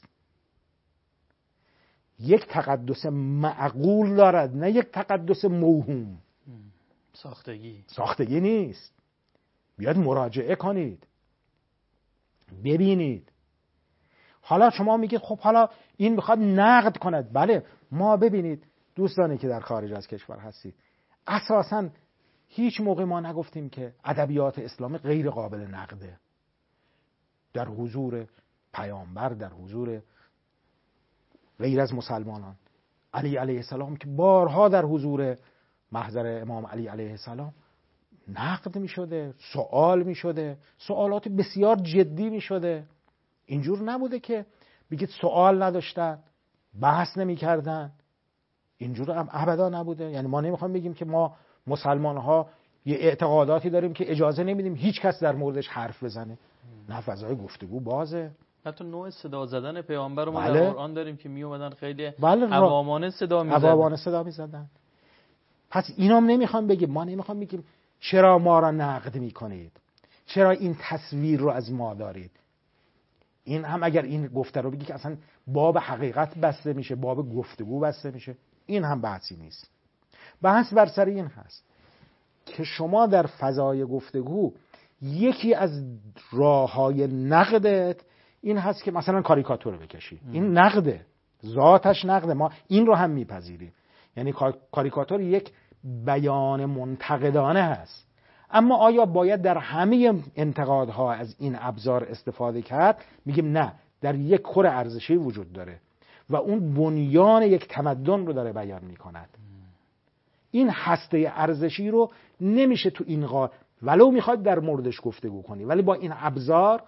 یک تقدس معقول دارد، نه یک تقدس موهوم. ساختگی نیست. بیاید مراجعه کنید، ببینید. حالا شما میگید خب حالا این میخواد نقد کند. بله، ما ببینید دوستانی که در خارج از کشور هستید، اساساً هیچ موقع ما نگفتیم که ادبیات اسلامی غیر قابل نقده. در حضور پیامبر، در حضور غیر از مسلمانان، علی علیه السلام که بارها در حضور محضر امام علی علیه السلام نقد می شده، سوال می شده، سوالات بسیار جدی می شده. اینجور نبوده که بگید سوال نداشتن، بحث نمی کردن. اینجور هم ابدا نبوده. یعنی ما نمیخوایم بگیم که ما مسلمان ها یه اعتقاداتی داریم که اجازه نمیدیم هیچ کس در موردش حرف بزنه. نه، فضای گفتگو بازه. حتی نوع صدا زدن پیامبر رو ما بله. در قرآن داریم که می اومدن خیلی بله، عوامانه صدا میزدن. پس اینام نمیخوام بگیم، ما نمیخوام بگیم چرا ما را نقد میکنید، چرا این تصویر رو از ما دارید. این هم اگر این گفته رو بگی که اصلا باب حقیقت بسته میشه، باب گفتگو بسته میشه، این هم بحثی نیست. بحث بر سر این هست که شما در فضای گفتگو یکی از راههای نقدت این هست که مثلا کاریکاتور بکشی. این نقده، ذاتش نقده، ما این رو هم میپذیریم. یعنی کاریکاتور یک بیان منتقدانه هست. اما آیا باید در همه انتقادها از این ابزار استفاده کرد؟ میگیم نه، در یک کور ارزشی وجود داره و اون بنیان یک تمدن رو داره بیان میکند. این هسته ارزشی رو نمیشه تو این ولو میخواد در موردش گفتگو کنی، ولی با این ابزار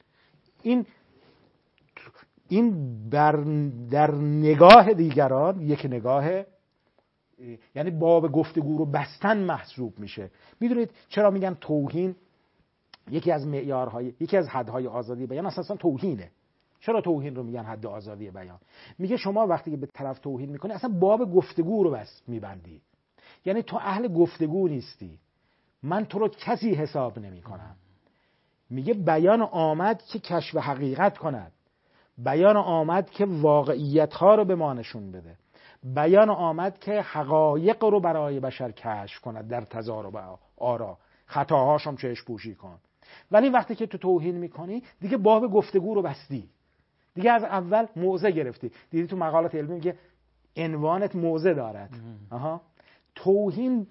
این در نگاه دیگران یک نگاه، یعنی باب گفتگو رو بستن محسوب میشه. میدونید چرا میگن توهین یکی از معیارهای، یکی از حدهای آزادی بیان اساسا توهینه؟ چرا توهین رو میگن حد آزادی بیان؟ میگه شما وقتی که به طرف توهین میکنی اصلا باب گفتگو رو بس میبندی. یعنی تو اهل گفتگو نیستی، من تو رو کسی حساب نمیکنم. میگه بیان آمد که کشف حقیقت کند، بیان آمد که واقعیت ها رو به ما نشون بده، بیان آمد که حقایق رو برای بشر کشف کند در تضارب آرا، خطاهاشم چشم پوشی کن. ولی وقتی که تو توهین میکنی دیگه باب گفتگو رو بستی، دیگه از اول موضع گرفتی. دیدی تو مقالات علمی میگه عنوانت موضع دارد. توهین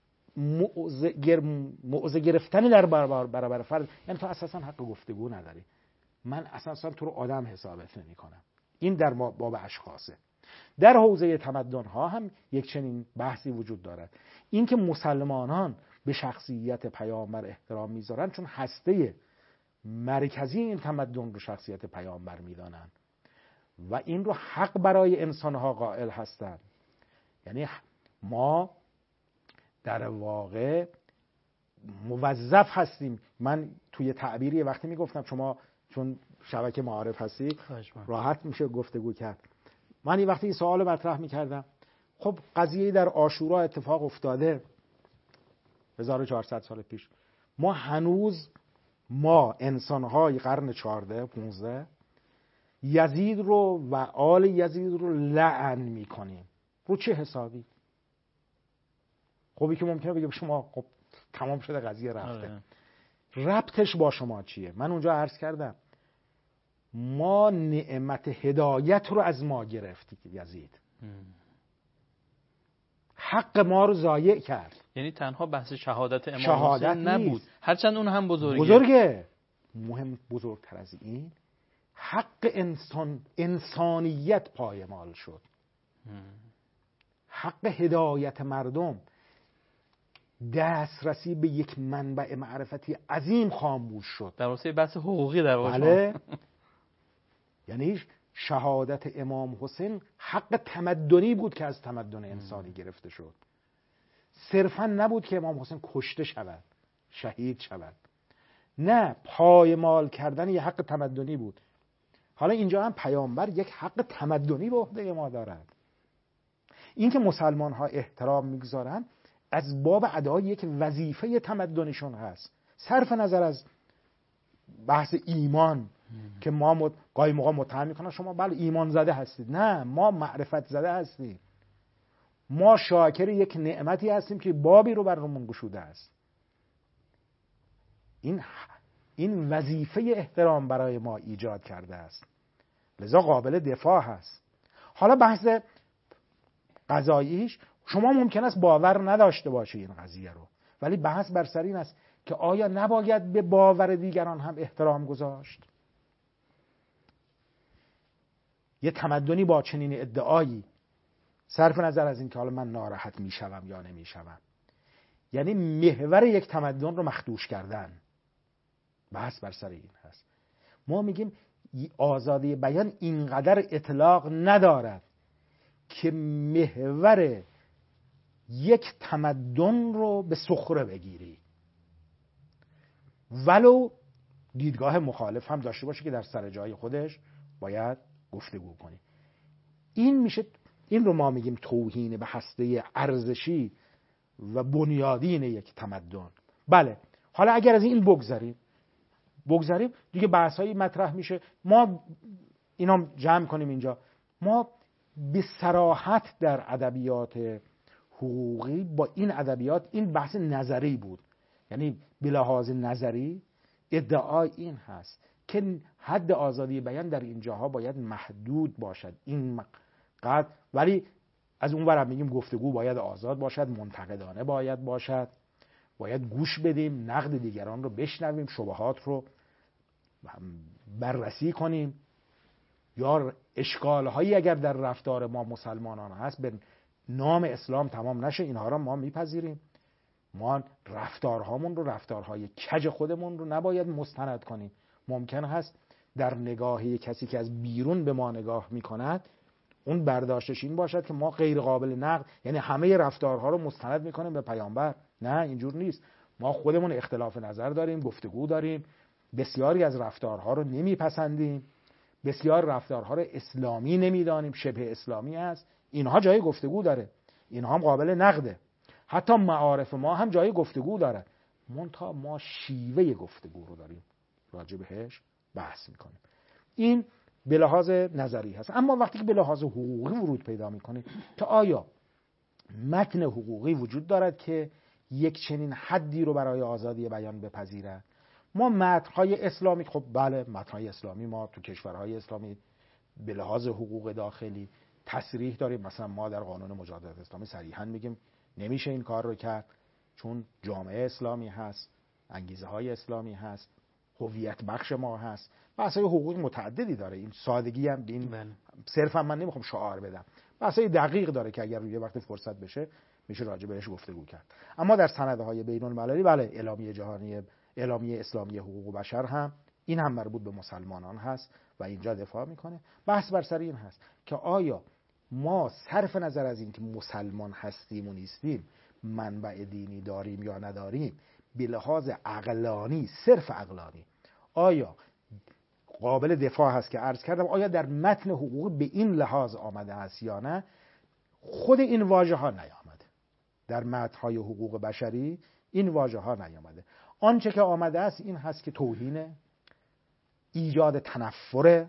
موضع گرفتن در برابر فرد، یعنی تو اساسا حق گفتگو نداری. من اساسا تو رو آدم حسابت نمی کنم. این در باب اشخاصه. در حوزه تمدن ها هم یک چنین بحثی وجود دارد. این که مسلمانان به شخصیت پیامبر احترام میذارن چون هسته مرکزی این تمدن رو شخصیت پیامبر میدانن و این رو حق برای انسانها قائل هستند. یعنی ما در واقع موظف هستیم. من توی تعبیری وقتی میگفتم، شما چون شبکه معارف هستی راحت میشه گفتگو کرد، من این وقتی این سوال مطرح میکردم، خب قضیه در عاشورا اتفاق افتاده 1400 سال پیش، ما هنوز انسانهای قرن 14-15 یزید رو و آل یزید رو لعن میکنیم. رو چه حسابی؟ خب که ممکنه بگه شما خب تمام شده، قضیه رفته. ربطش با شما چیه؟ من اونجا عرض کردم ما نعمت هدایت رو از ما گرفت یزید، حق ما رو ضایع کرد. یعنی تنها بحث شهادت امام حسین نبود، هرچند اون هم بزرگه. مهم بزرگتر از این حق انسانیت پایمال شد. حق هدایت مردم، دسترسی به یک منبع معرفتی عظیم خاموش شد. در واسه بحث حقوقی در واقع. بله. یعنی شهادت امام حسین حق تمدنی بود که از تمدن انسانی گرفته شد. صرفا نبود که امام حسین کشته شود، شهید شود. نه، پایمال کردن یک حق تمدنی بود. حالا اینجا هم پیامبر یک حق تمدنی به عهده ما دارد. این که مسلمان ها احترام میگذارن از باب ادای یک وظیفه تمدنشون هست، صرف نظر از بحث ایمان که ما گاهی موقع متهم میکنن شما بله ایمان زده هستید. نه، ما معرفت زده هستیم. ما شاکر یک نعمتی هستیم که بابی رو برامون گشوده است. این وظیفه احترام برای ما ایجاد کرده است، لذا قابل دفاع هست. حالا بحث قضاییش شما ممکن است باور نداشته باشی این قضیه رو، ولی بحث بر سر این است که آیا نباید به باور دیگران هم احترام گذاشت؟ یه تمدنی با چنین ادعایی، صرف نظر از این که حالا من ناراحت میشوم یا نمیشوم، یعنی محور یک تمدن رو مخدوش کردن. بحث بر سر این هست. ما میگیم آزادی بیان اینقدر اطلاق ندارد که محور یک تمدن رو به سخره بگیری، ولو دیدگاه مخالف هم داشته باشه که در سر جای خودش باید گفتگو کنی. این رو ما میگیم توهین به هسته ارزشی و بنیادین یک تمدن. بله، حالا اگر از این بگذریم دیگه بحث‌هایی مطرح میشه. ما اینا جمع کنیم اینجا. ما به صراحت در ادبیات حقوقی با این ادبیات، این بحث نظری بود، یعنی به لحاظ نظری ادعای این هست که حد آزادی بیان در این جاها باید محدود باشد، این قدر. ولی از اون ور میگیم گفتگو باید آزاد باشد، منتقدانه باید باشد، باید گوش بدیم، نقد دیگران رو بشنویم، شبهات رو بررسی کنیم، یا اشکال‌هایی اگر در رفتار ما مسلمانان هست به نام اسلام تمام نشه، اینها رو ما میپذیریم. ما رفتارهامون رو، رفتارهای کج خودمون رو نباید مستند کنیم. ممکن هست در نگاه کسی که از بیرون به ما نگاه میکند اون برداشتش این باشد که ما غیر قابل نقد، یعنی همه رفتارها رو مستند میکنیم به پیامبر. نه، اینجور نیست. ما خودمون اختلاف نظر داریم، گفتگو داریم، بسیاری از رفتارها رو نمیپسندیم، بسیار رفتارها رو اسلامی نمیدانیم، شبه اسلامی است. اینها جای گفتگو داره، اینها هم قابل نقده. حتی معارف ما هم جای گفتگو داره، منتها ما شیوه گفتگو رو داریم راجع بهش بحث میکنیم. این به لحاظ نظری هست. اما وقتی که به لحاظ حقوقی ورود پیدا میکنه که آیا متن حقوقی وجود دارد که یک چنین حدی رو برای آزادی بیان بپذیرد؟ ما متن‌های اسلامی، خب بله، متن‌های اسلامی ما تو کشورهای اسلامی به لحاظ حقوق داخلی تصریح داریم. مثلا ما در قانون مجادلات اسلامی صریحاً میگیم نمیشه این کار رو کرد، چون جامعه اسلامی هست، انگیزه های اسلامی هست، هویت بخش ما هست. بحث‌های حقوقی متعددی داره. این سادگی هم این صرفا من نمیخوام شعار بدم، بحث‌های دقیق داره که اگر روی وقت فرصت بشه میشه راجع بهش گفتگو کرد. اما در سندهای بین‌المللی، بله، اعلامیه جهانی، اعلامیه اسلامی حقوق بشر هم این هم مربوط به مسلمانان هست و اینجا دفاع میکنه. بحث بر سر این هست که آیا ما صرف نظر از این که مسلمان هستیم و نیستیم، منبع دینی داریم یا نداریم، به لحاظ عقلانی، صرف عقلانی، آیا قابل دفاع هست که عرض کردم آیا در متن حقوقی به این لحاظ آمده است یا نه؟ خود این واژه ها نیامده در متن‌های حقوق بشری، این واژه ها نیامده. آنچه که آمده است این هست که توهین، ایجاد تنفر.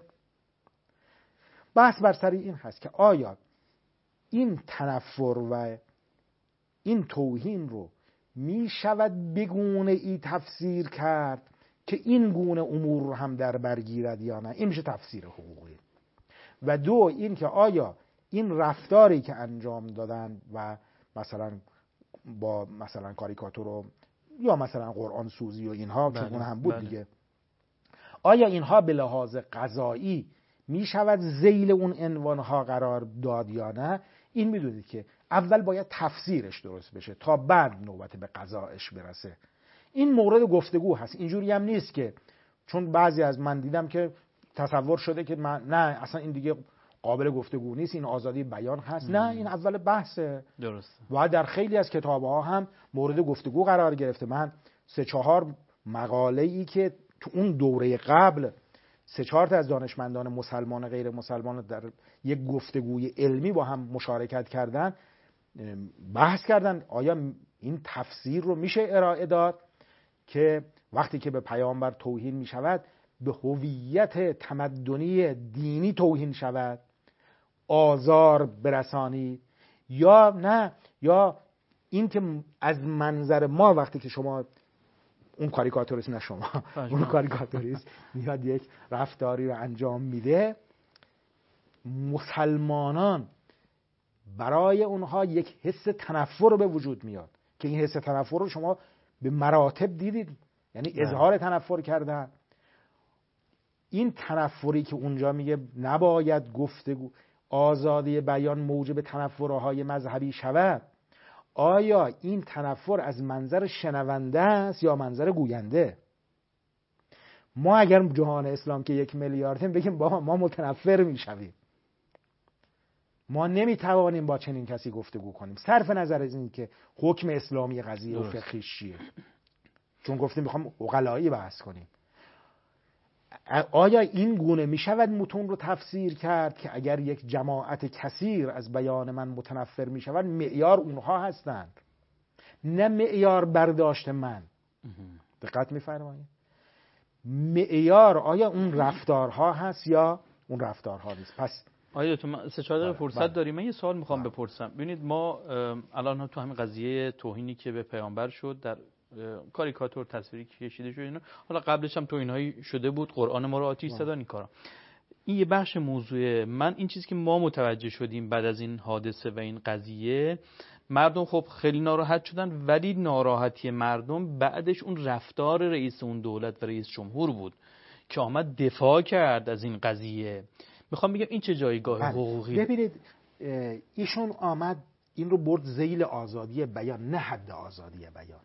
بحث بر سر این هست که آیا این تنفر و این توهین رو می شود بگونه ای تفسیر کرد که این گونه امور رو هم در بر گیرد یا نه؟ این میشه تفسیر حقوقی. و دو، این که آیا این رفتاری که انجام دادن و مثلا با مثلا کاریکاتور و یا مثلا قرآن سوزی و اینها که اون هم بود دیگه، آیا اینها به لحاظ قضایی می شود ذیل اون عنوانها قرار داد یا نه؟ این میدونید که اول باید تفسیرش درست بشه تا بعد نوبت به قضایش برسه. این مورد گفتگو هست. اینجوری هم نیست که چون بعضی از من دیدم که تصور شده که نه اصلا این دیگه قابل گفتگو نیست، این آزادی بیان هست. نه، این اول بحثه. درسته. و در خیلی از کتاب‌ها هم مورد گفتگو قرار گرفته. من 3-4 مقاله‌ای که تو اون دوره قبل 3-4 تا از دانشمندان مسلمان و غیر مسلمان در یک گفتگوی علمی با هم مشارکت کردن، بحث کردن آیا این تفسیر رو میشه ارائه داد که وقتی که به پیامبر توهین می شود به هویت تمدنی دینی توهین شود، آزار برسانی، یا نه، یا این که از منظر ما وقتی که شما اون کاریکاتوریست، نه شما، اون کاریکاتوریست میاد یک رفتاری رو انجام میده، مسلمانان برای اونها یک حس تنفر رو به وجود میاد که این حس تنفر رو شما به مراتب دیدید، یعنی اظهار تنفر کردن. این تنفری که اونجا میگه نباید گفتگو آزادی بیان موجب تنفرهای مذهبی شود، آیا این تنفر از منظر شنونده است یا منظر گوینده؟ ما اگر جهان اسلام که 1 میلیاردیم بگیم با ما متنفر میشویم، ما نمیتوانیم با چنین کسی گفتگو کنیم، صرف نظر از این که حکم اسلامی قضیه و فقهیش چیه، چون گفتیم میخوام عقلایی بحث کنیم. آیا این گونه میشود متون رو تفسیر کرد که اگر یک جماعت کثیر از بیان من متنفر میشود معیار اونها هستند، نه معیار برداشت من؟ دقت میفرمایید؟ معیار آیا اون رفتارها هست یا اون رفتارها نیست؟ پس آیا تو 3-4 دقیقه فرصت داریم؟ من یه سوال میخوام بپرسم. ببینید ما الان هم تو همین قضیه توهینی که به پیامبر شد در کاریکاتور تصویری که کشیده شد اینا، حالا قبلش هم توهینایی شده بود، قرآن ما رو آتش زدن این کارا. این یه بخش موضوع من، این چیزی که ما متوجه شدیم بعد از این حادثه و این قضیه، مردم خب خیلی ناراحت شدن، ولی ناراحتی مردم بعدش اون رفتار رئیس اون دولت و رئیس جمهور بود که آمد دفاع کرد از این قضیه. میخوام بگم این چه جایگاه حقوقی؟ ببینید ایشون آمد این رو برد ذیل آزادی بیان، نه حد آزادی بیان.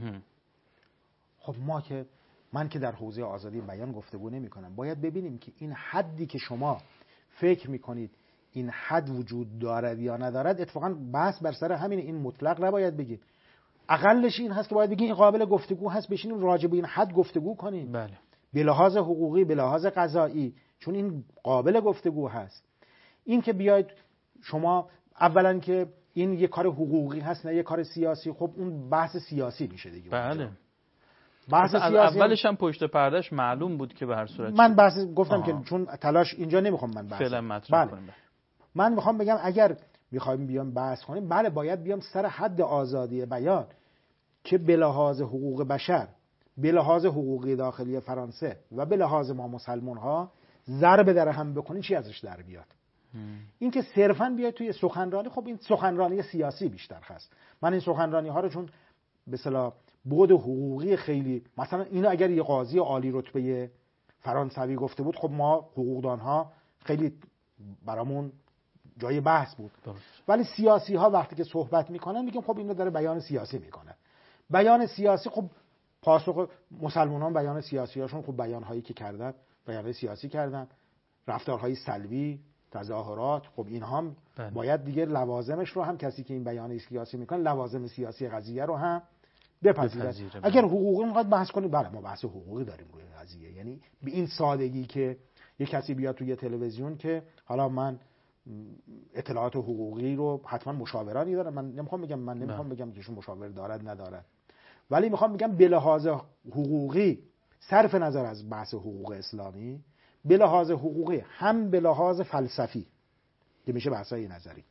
خب من که در حوزه آزادی بیان گفتگو نمی کنم. باید ببینیم که این حدی که شما فکر میکنید این حد وجود دارد یا ندارد، اتفاقا بحث بر سر همین، این مطلق نباید بگید. اقلش این هست که باید بگید این قابل گفتگو هست، بشینیم راجع به این حد گفتگو کنیم. بله. به لحاظ حقوقی، به لحاظ قضایی، چون این قابل گفتگو هست. این که بیاید شما اولا که این یه کار حقوقی هست نه یه کار سیاسی، خب اون بحث سیاسی میشه دیگه. بله. بحث سیاسی اولش هم پشت پردهش معلوم بود که به هر صورت من بحث گفتم که چون تلاش اینجا نمیخوام من بحث فعلا مطرح کنم. من میخوام بگم اگر میخوایم بیام بحث کنیم، بله باید بیام سر حد آزادی بیان که به لحاظ حقوق بشر، به لحاظ حقوقی داخلی فرانسه و به لحاظ ما مسلمان ها ضرب در هم بکنین چی ازش در بیاد. این که صرفاً بیاد توی سخنرانی، خب این سخنرانی سیاسی بیشتر هست. من این سخنرانی ها رو چون به اصطلاح بعد حقوقی خیلی، مثلا اینو اگر یه قاضی عالی رتبه فرانسوی گفته بود، خب ما حقوقدان ها خیلی برامون جای بحث بود. ولی سیاسی ها وقتی که صحبت میکنن میگیم خب اینو داره بیان سیاسی میکنه. بیان سیاسی، خب پاسخ مسلمانان بیان سیاسی هاشون خب بیان هایی که کردن، بیان سیاسی کردن، رفتارهای سلبی، تظاهرات، خب این هم باید دیگه لوازمش رو هم کسی که این بیان سیاسی میکنه لوازم سیاسی قضیه رو هم بپذیره. اگر حقوقی میخواد بحث کنیم، بله ما بحث حقوقی داریم روی قضیه، یعنی به این سادگی که یه کسی بیاد توی تلویزیون که حالا من اطلاعات حقوقی رو حتما مشاورانی دارم، من نمیخوام بگم که ایشون مشاور دارد ندارد، ولی میخوام بگم به لحاظ حقوقی صرف نظر از بحث حقوق اسلامی، به لحاظ حقوقی هم به لحاظ فلسفی که میشه بحثای نظری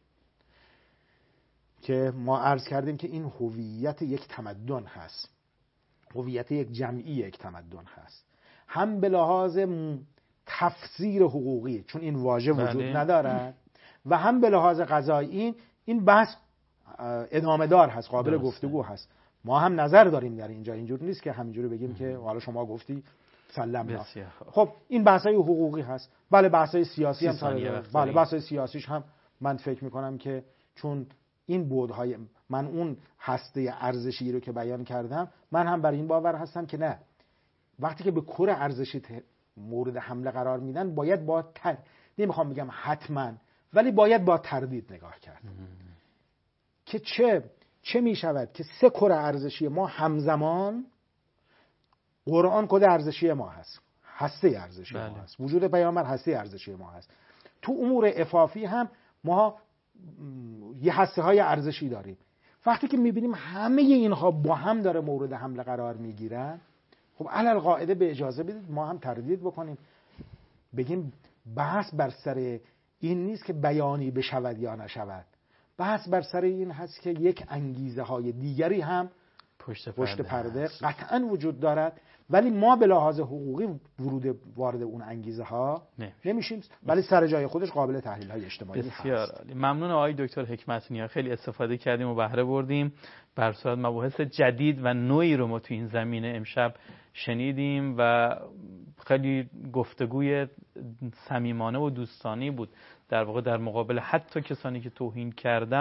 که ما عرض کردیم که این هویت یک تمدن هست، هویت یک جمعی یک تمدن هست، هم به لحاظ تفسیر حقوقی چون این واژه وجود ندارد و هم به لحاظ قضایی این بحث ادامه دار هست، قابل گفتگو هست. ما هم نظر داریم در اینجا، اینجور نیست که همینجوری بگیم که حالا شما گفتی سلام. خب این بحثای حقوقی هست. بله بحثای سیاسی هم بله بحثای سیاسیش هم من فکر میکنم که چون این بودهای من اون هسته ارزشی رو که بیان کردم، من هم بر این باور هستم که نه، وقتی که به کور ارزشی مورد حمله قرار میدن باید با نمیخوام بگم حتما، ولی باید با تردید نگاه کرد که چه میشود که 3 کور ارزشی ما همزمان، قرآن کد ارزشی ما هست، هسته ارزشی ما هست، وجود پیامبر هسته ارزشی ما هست، تو امور عفافی هم ما یه هسته های ارزشی داریم. وقتی که میبینیم همه اینها با هم داره مورد حمله قرار میگیرن، خب علل قاعده به اجازه بدید ما هم تردید بکنیم، بگیم بحث بر سر این نیست که بیانی بشود یا نشود، بحث بر سر این هست که یک انگیزه های دیگری هم پشت پرده قطعا وجود دارد، ولی ما به لحاظ حقوقی وارد اون انگیزه ها نمیشیم، ولی سر جای خودش قابل تحلیل های اجتماعی هست. بسیار عالی. ممنون آقای دکتر حکمت نیا، خیلی استفاده کردیم و بهره بردیم. بر صورت مباحث جدید و نوعی رو ما تو این زمینه امشب شنیدیم و خیلی گفتگوی صمیمانه و دوستانی بود، در واقع در مقابل حتی کسانی که توهین کردن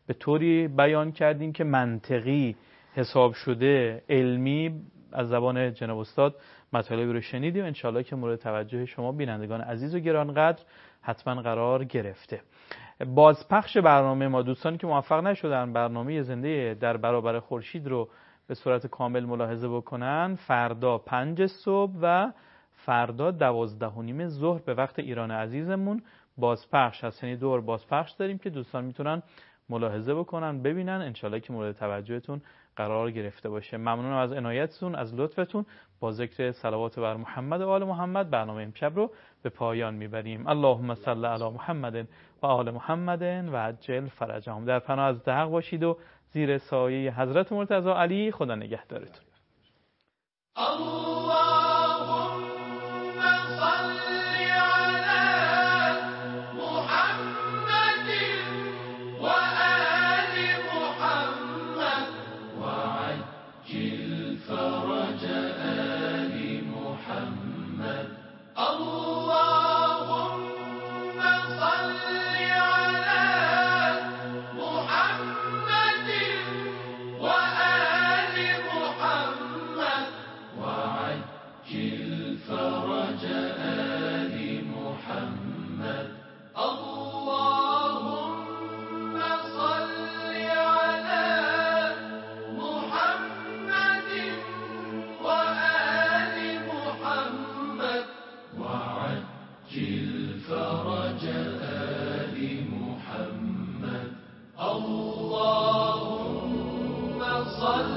به طوری بیان کردیم که منطقی حساب شده، علمی، از زبان جناب استاد مطالبی رو شنیدیم. انشالله که مورد توجه شما بینندگان عزیز و گرانقدر حتما قرار گرفته. بازپخش برنامه ما، دوستانی که موفق نشدن برنامه زنده در برابر خورشید رو به صورت کامل ملاحظه بکنن، فردا 5 صبح و فردا 12:30 ظهر به وقت ایران عزیزمون بازپخش هست. یعنی دور بازپخش داریم که دوستان میتونن ملاحظه بکنن، ببینن، انشالله که مورد توجهتون قرار گرفته باشه. ممنونم از عنایتتون، از لطفتون. با ذکر صلوات بر محمد و آل محمد برنامه امشب رو به پایان میبریم. اللهم صل علی محمد و آل محمد و عجل فرجهم. در پناه از حق باشید و زیر سایه حضرت مرتضی علی خدا نگهدارتون. اللهم صل